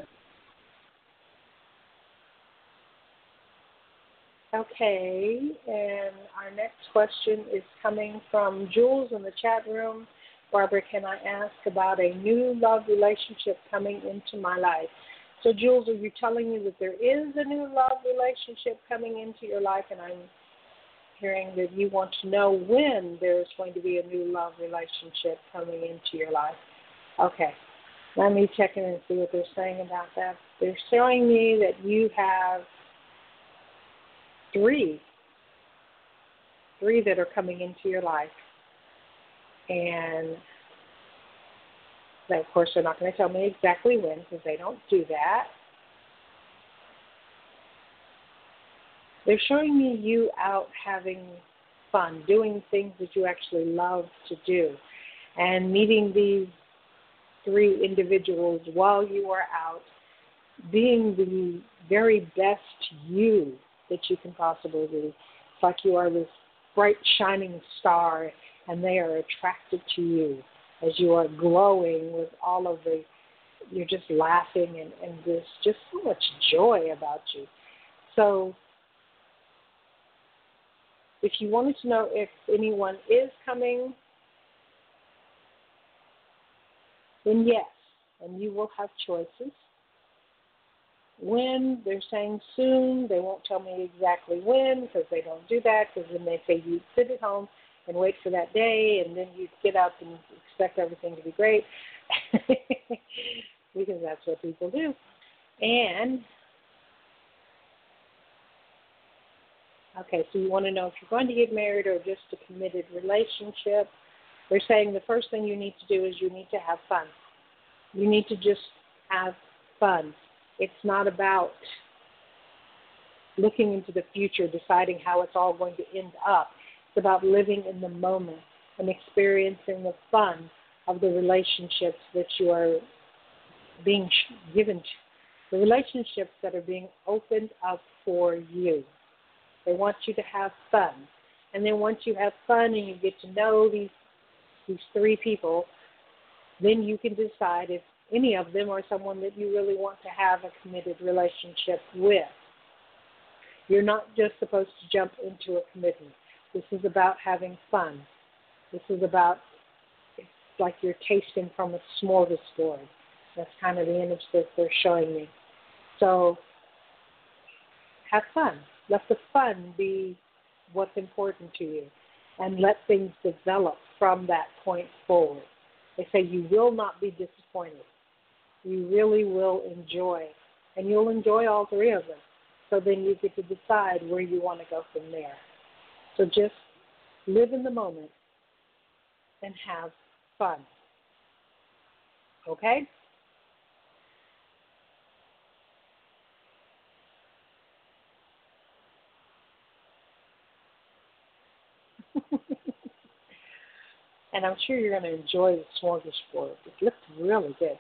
B: Okay, and our next question is coming from Jules in the chat room. Barbara, can I ask about a new love relationship coming into my life? So, Jules, are you telling me that there is a new love relationship coming into your life, and I'm hearing that you want to know when there's going to be a new love relationship coming into your life? Okay, let me check in and see what they're saying about that. They're showing me that you have three, three that are coming into your life. And Now, of course, they're not going to tell me exactly when because they don't do that. They're showing me you out having fun, doing things that you actually love to do, and meeting these three individuals while you are out, being the very best you that you can possibly be. It's like you are this bright, shining star, and they are attracted to you as you are glowing with all of the, you're just laughing and, and there's just so much joy about you. So if you wanted to know if anyone is coming, then yes, and you will have choices. When, they're saying soon, they won't tell me exactly when because they don't do that, because then they say you sit at home and wait for that day, and then you get up and expect everything to be great because that's what people do. And, okay, so you want to know if you're going to get married or just a committed relationship. They're saying the first thing you need to do is you need to have fun. You need to just have fun. It's not about looking into the future, deciding how it's all going to end up. It's about living in the moment and experiencing the fun of the relationships that you are being given to, the relationships that are being opened up for you. They want you to have fun. And then once you have fun and you get to know these these three people, then you can decide if any of them are someone that you really want to have a committed relationship with. You're not just supposed to jump into a commitment. This is about having fun. This is about, it's like you're tasting from a smorgasbord. That's kind of the image that they're showing me. So have fun. Let the fun be what's important to you, and let things develop from that point forward. They say you will not be disappointed. You really will enjoy, and you'll enjoy all three of them. So then you get to decide where you want to go from there. So just live in the moment and have fun. Okay? And I'm sure you're going to enjoy the smorgasbord. It looks really good.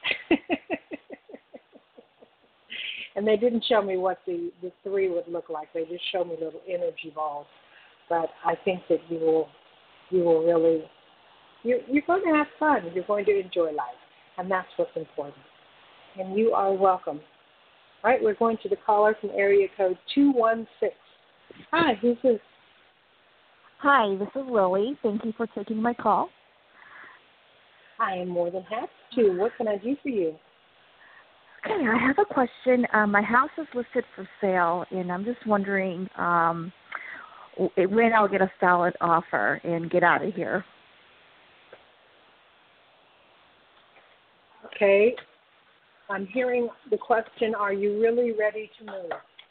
B: And they didn't show me what the, the three would look like. They just showed me little energy balls. But I think that you will you will really, you're, you're going to have fun. You're going to enjoy life. And that's what's important. And you are welcome. All right, we're going to the caller from area code two one six. Hi, who's this?
H: Hi, this is Lily. Thank you for taking my call.
B: I am more than happy to. What can I do for you?
H: Okay, I have a question. Um, my house is listed for sale, and I'm just wondering um, when I'll get a solid offer and get out of here.
B: Okay. I'm hearing the question, are you really ready to move?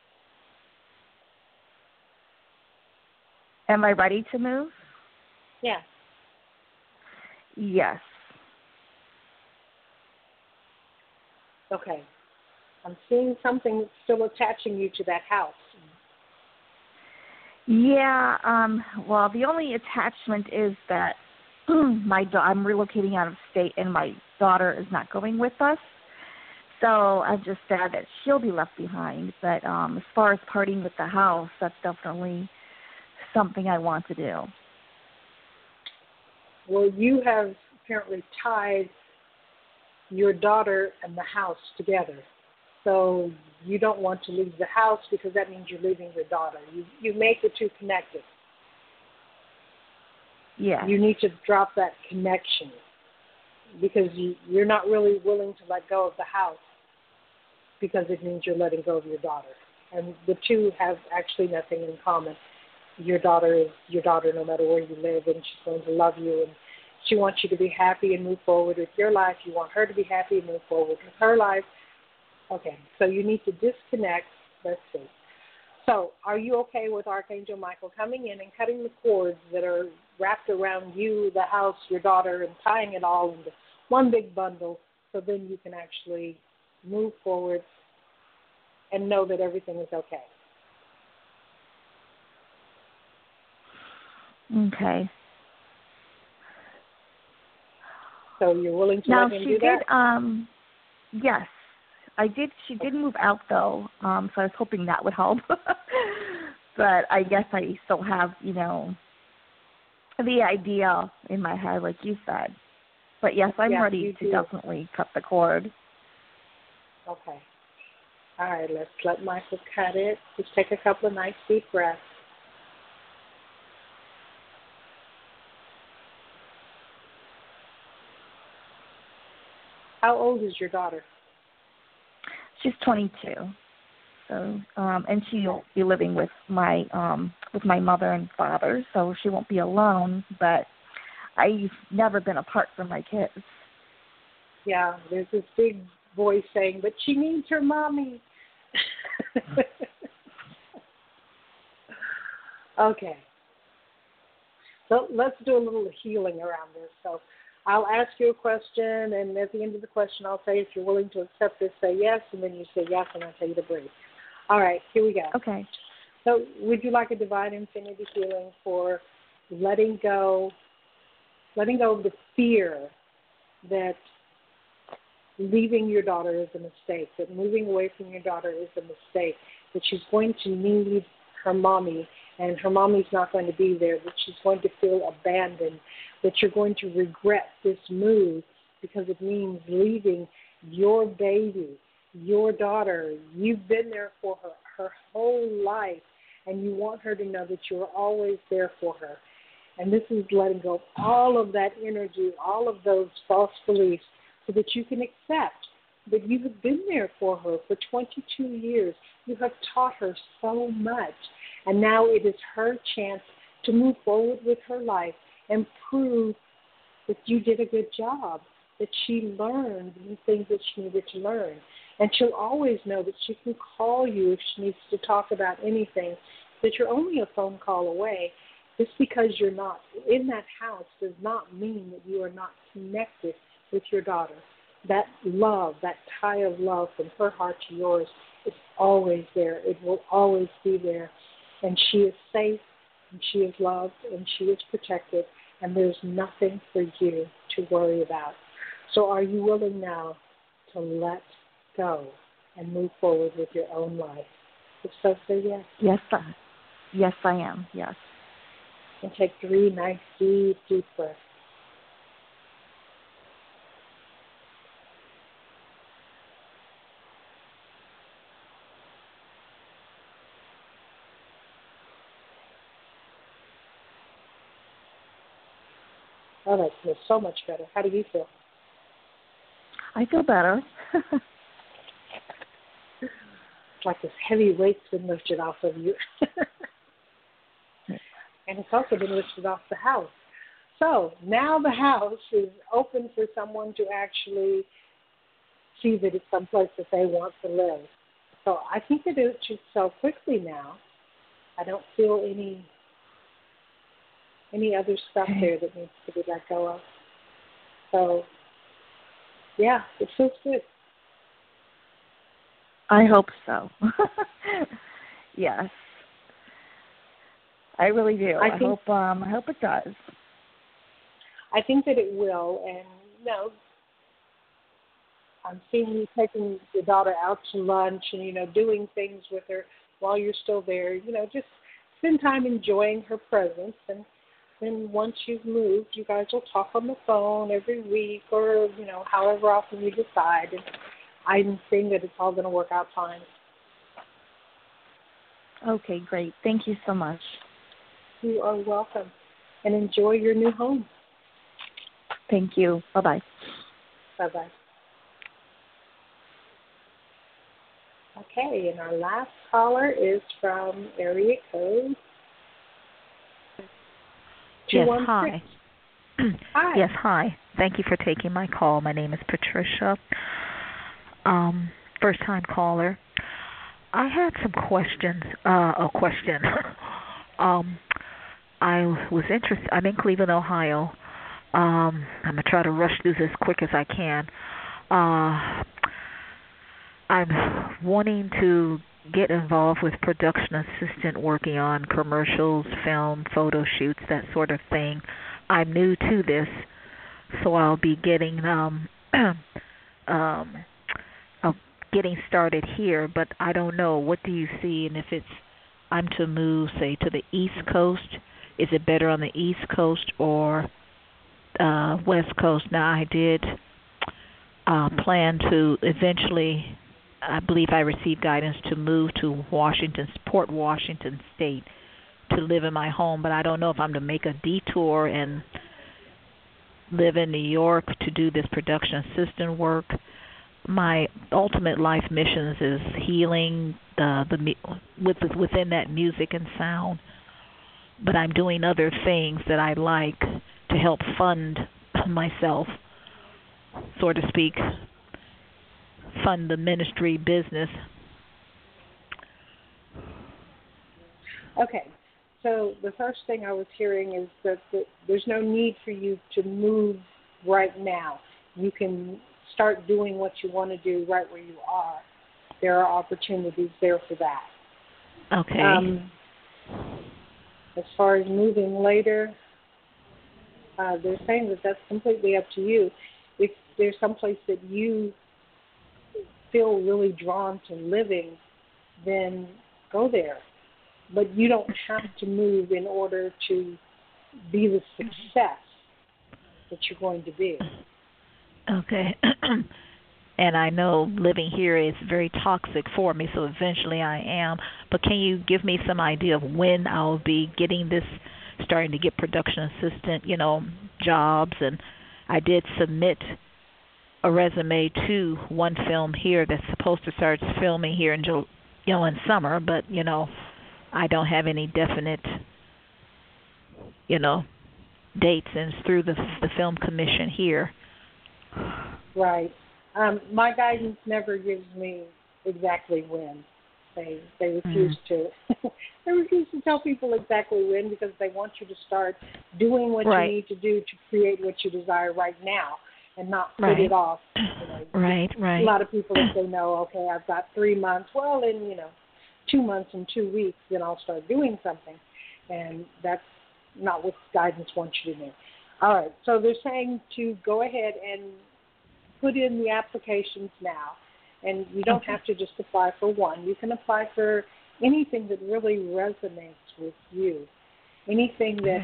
H: Am I ready to move?
B: Yeah.
H: Yes.
B: Okay. I'm seeing something still attaching you to that house.
H: Yeah, um, well, the only attachment is that my da- I'm relocating out of state, and my daughter is not going with us. So I'm just sad that she'll be left behind. But um, as far as parting with the house, that's definitely something I want to do.
B: Well, you have apparently tied your daughter and the house together. So you don't want to leave the house because that means you're leaving your daughter. You you make the two connected.
H: Yeah.
B: You need to drop that connection because you, you're not really willing to let go of the house because it means you're letting go of your daughter. And the two have actually nothing in common. Your daughter is your daughter no matter where you live, and she's going to love you, and she wants you to be happy and move forward with your life. You want her to be happy and move forward with her life. Okay, so you need to disconnect. Let's see. So are you okay with Archangel Michael coming in and cutting the cords that are wrapped around you, the house, your daughter, and tying it all into one big bundle, so then you can actually move forward and know that everything is okay.
H: Okay.
B: So you're willing to
H: Now
B: let him
H: she
B: do
H: did.
B: that?
H: Um, yes, I did. She did move out though, um, so I was hoping that would help. But I guess I still have, you know, the idea in my head, like you said. But yes, I'm
B: yes,
H: ready to
B: do.
H: definitely cut the cord.
B: Okay. All right, let's let Michael cut it. Just take a couple of nice deep breaths. How old is your daughter?
H: She's twenty-two. So, um, and she'll be living with my um, with my mother and father, so she won't be alone. But I've never been apart from my kids.
B: Yeah, there's this big voice saying, "But she needs her mommy." Okay. So let's do a little healing around this. So I'll ask you a question, and at the end of the question, I'll say if you're willing to accept this, say yes, and then you say yes, and I'll tell you to breathe. All right, here we go.
H: Okay.
B: So would you like a divine infinity healing for letting go, letting go of the fear that leaving your daughter is a mistake, that moving away from your daughter is a mistake, that she's going to need her mommy, and her mommy's not going to be there, that she's going to feel abandoned, that you're going to regret this move because it means leaving your baby, your daughter. You've been there for her her whole life, and you want her to know that you're always there for her. And this is letting go of all of that energy, all of those false beliefs, so that you can accept that you have been there for her for twenty-two years. You have taught her so much. And now it is her chance to move forward with her life and prove that you did a good job, that she learned the things that she needed to learn. And she'll always know that she can call you if she needs to talk about anything, that you're only a phone call away. Just because you're not in that house does not mean that you are not connected with your daughter. That love, that tie of love from her heart to yours is always there. It will always be there. And she is safe, and she is loved, and she is protected, and there's nothing for you to worry about. So are you willing now to let go and move forward with your own life? If so, say yes.
H: Yes, I, yes, I am, yes.
B: And take three nice, deep, deep breaths. Oh, that feels so much better. How do you feel?
H: I feel better.
B: It's like this heavy weight's been lifted off of you. And it's also been lifted off the house. So now the house is open for someone to actually see that it's someplace that they want to live. So I think that it should sell quickly now. I don't feel any any other stuff there that needs to be let go of. So, yeah, it feels good.
H: I hope so. Yes. I really do.
B: I,
H: I
B: think,
H: hope um I hope it does.
B: I think that it will, and you know, I'm seeing you taking your daughter out to lunch and, you know, doing things with her while you're still there. You know, just spend time enjoying her presence, and then once you've moved, you guys will talk on the phone every week or, you know, however often you decide. And I'm seeing that it's all going to work out fine.
H: Okay, great. Thank you so much.
B: You are welcome. And enjoy your new home.
H: Thank you. Bye-bye.
B: Bye-bye. Okay, and our last caller is from area code
I: Yes, hi.
B: Hi.
I: Yes, hi. Thank you for taking my call. My name is Patricia. Um, first time caller. I had some questions. Uh, a question. um, I was interested. I'm in Cleveland, Ohio. Um, I'm going to try to rush through this as quick as I can. Uh, I'm wanting to get involved with production assistant, working on commercials, film, photo shoots, that sort of thing. I'm new to this, so I'll be getting um, um, uh, getting started here. But I don't know. What do you see? And if it's I'm to move, say, to the East Coast, is it better on the East Coast or uh, West Coast? Now, I did uh, plan to eventually, I believe I received guidance to move to Washington, Port Washington State, to live in my home, but I don't know if I'm to make a detour and live in New York to do this production assistant work. My ultimate life missions is healing the the with within that music and sound, but I'm doing other things that I like to help fund myself, so to speak, fund the ministry business.
B: Okay, so the first thing I was hearing is that the, there's no need for you to move right now. You can start doing what you want to do right where you are. There are opportunities there for that.
I: Okay.
B: Um, as far as moving later, uh, they're saying that that's completely up to you. If there's someplace that you feel really drawn to living, then go there. But you don't have to move in order to be the success that you're going to be.
I: Okay. And I know living here is very toxic for me, so eventually I am. But can you give me some idea of when I'll be getting this, starting to get production assistant, you know, jobs? And I did submit a resume to one film here that's supposed to start filming here in, you know, in summer, but, you know, I don't have any definite, you know, dates, and it's through the the film commission here.
B: Right. Um, my guidance never gives me exactly when. They they refuse mm. to they refuse to tell people exactly when, because they want you to start doing what
I: right.
B: you need to do to create what you desire right now, and not put
I: right.
B: it off. You know,
I: right, right.
B: A lot of people, if they know, okay, I've got three months. Well, in you know, two months and two weeks, then I'll start doing something, and that's not what guidance wants you to do. All right. So they're saying to go ahead and put in the applications now, and you don't okay. have to just apply for one. You can apply for anything that really resonates with you, anything that,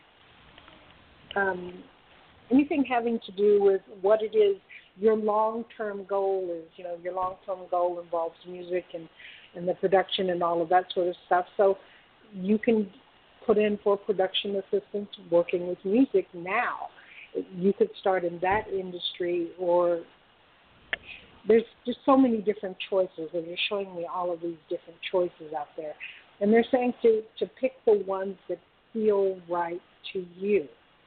B: um, anything having to do with what it is your long-term goal is. You know, your long-term goal involves music and, and the production and all of that sort of stuff. So you can put in for production assistance working with music now. You could start in that industry, or there's just so many different choices, and you're showing me all of these different choices out there. And they're saying to, to pick the ones that feel right to you.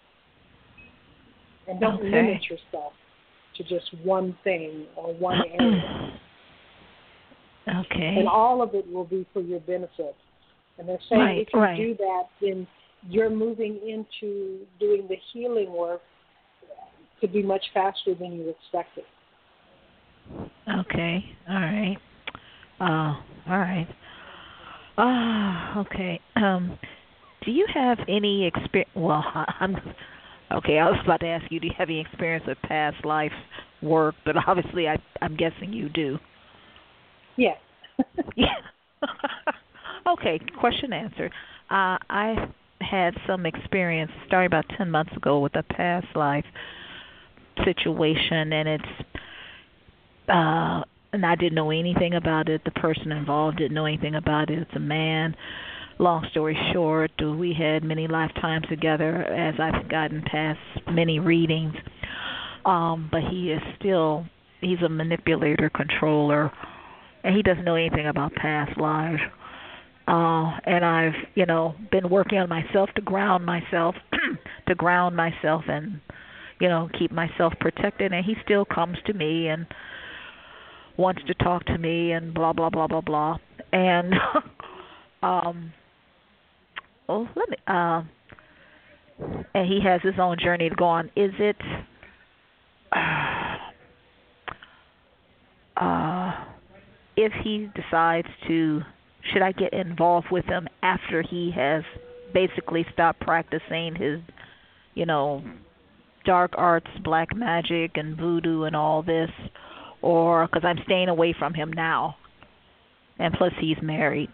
B: And don't
I: okay.
B: limit yourself to just one thing or one area.
I: Okay.
B: And all of it will be for your benefit. And they're saying
I: right,
B: if you
I: right.
B: do that, then you're moving into doing the healing work could be much faster than you expected.
I: Okay. All right. Uh, all right. Ah, uh, okay. Um, do you have any experience? Well, I'm okay. I was about to ask you, do you have any experience with past life work? But obviously, I, I'm guessing you do.
B: Yes.
I: Yeah. Okay. Question answered. Uh, I had some experience starting about ten months ago with a past life situation, and it's uh and I didn't know anything about it. The person involved didn't know anything about it. It's a man. Long story short, we had many lifetimes together as I've gotten past many readings. Um, but he is still, he's a manipulator, controller, and he doesn't know anything about past lives. Uh, and I've, you know, been working on myself to ground myself, to ground myself and, you know, keep myself protected. And he still comes to me and wants to talk to me and blah, blah, blah, blah, blah. And, um, oh, let me, uh, and he has his own journey to go on. Is it uh, uh, if he decides to, should I get involved with him after he has basically stopped practicing his, you know, dark arts, black magic, and voodoo and all this, or because I'm staying away from him now, and plus he's married,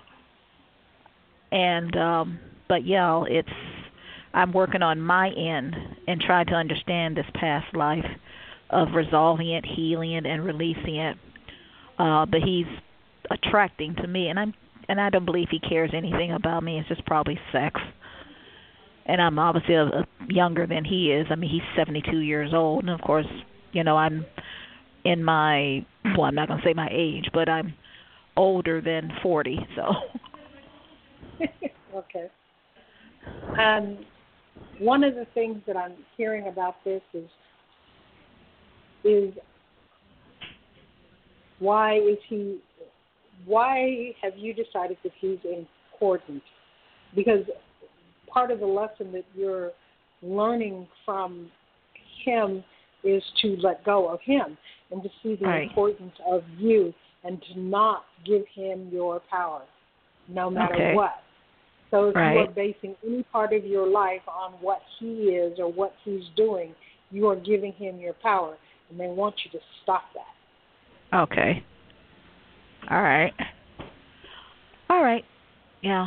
I: and um, but yeah, it's I'm working on my end and trying to understand this past life of resolving it, healing it, and releasing it. Uh, but he's attracting to me, and I'm and I don't believe he cares anything about me. It's just probably sex. And I'm obviously a, a younger than he is. I mean, he's seventy-two years old, and of course, you know, I'm in my well, I'm not going to say my age, but I'm older than forty. So.
B: Okay. Um, one of the things that I'm hearing about this is is why is he? Why have you decided that he's important? Because part of the lesson that you're learning from him is to let go of him and to see the
I: right.
B: importance of you and to not give him your power, no matter
I: okay.
B: what. So if
I: right.
B: you are basing any part of your life on what he is or what he's doing, you are giving him your power, and they want you to stop that.
I: Okay. All right. All right. Yeah.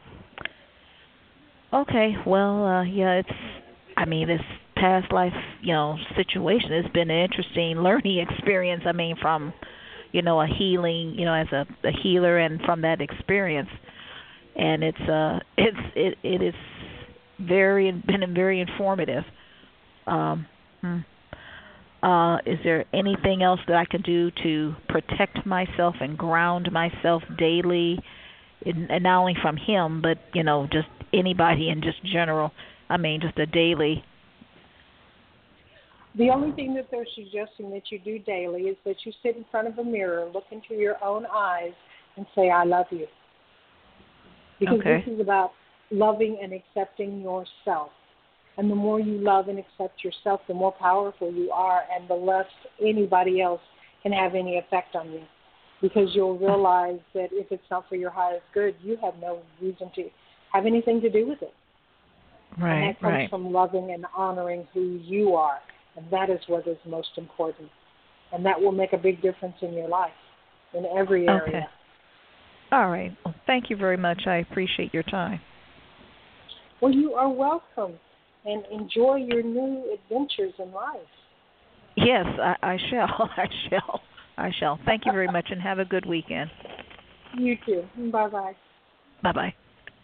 I: Okay. Well, uh, yeah, it's, I mean, this past life, you know, situation has been an interesting learning experience. I mean, from, you know, a healing, you know, as a, a healer and from that experience. And it's, uh, it's, it, it is very, been very informative. Um, hmm. Uh, is there anything else that I can do to protect myself and ground myself daily, in, and not only from him, but, you know, just anybody in just general? I mean, just a daily.
B: The only thing that they're suggesting that you do daily is that you sit in front of a mirror, look into your own eyes, and say, I love you. Because
I: okay.
B: this is about loving and accepting yourself. And the more you love and accept yourself, the more powerful you are, and the less anybody else can have any effect on you. Because you'll realize that if it's not for your highest good, you have no reason to have anything to do with it.
I: Right,
B: and that comes
I: right.
B: from loving and honoring who you are. And that is what is most important. And that will make a big difference in your life, in every area.
I: Okay. All right. Well, thank you very much. I appreciate your time.
B: Well, you are welcome. And enjoy your new adventures in life.
I: Yes, I, I shall. I shall. I shall. Thank you very much, and have a good weekend.
B: You too. Bye-bye.
I: Bye-bye.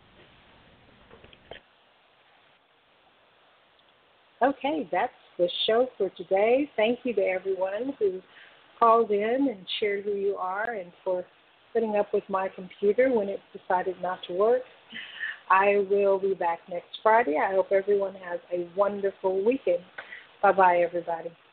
B: Okay, that's the show for today. Thank you to everyone who called in and shared who you are and for putting up with my computer when it decided not to work. I will be back next Friday. I hope everyone has a wonderful weekend. Bye-bye, everybody.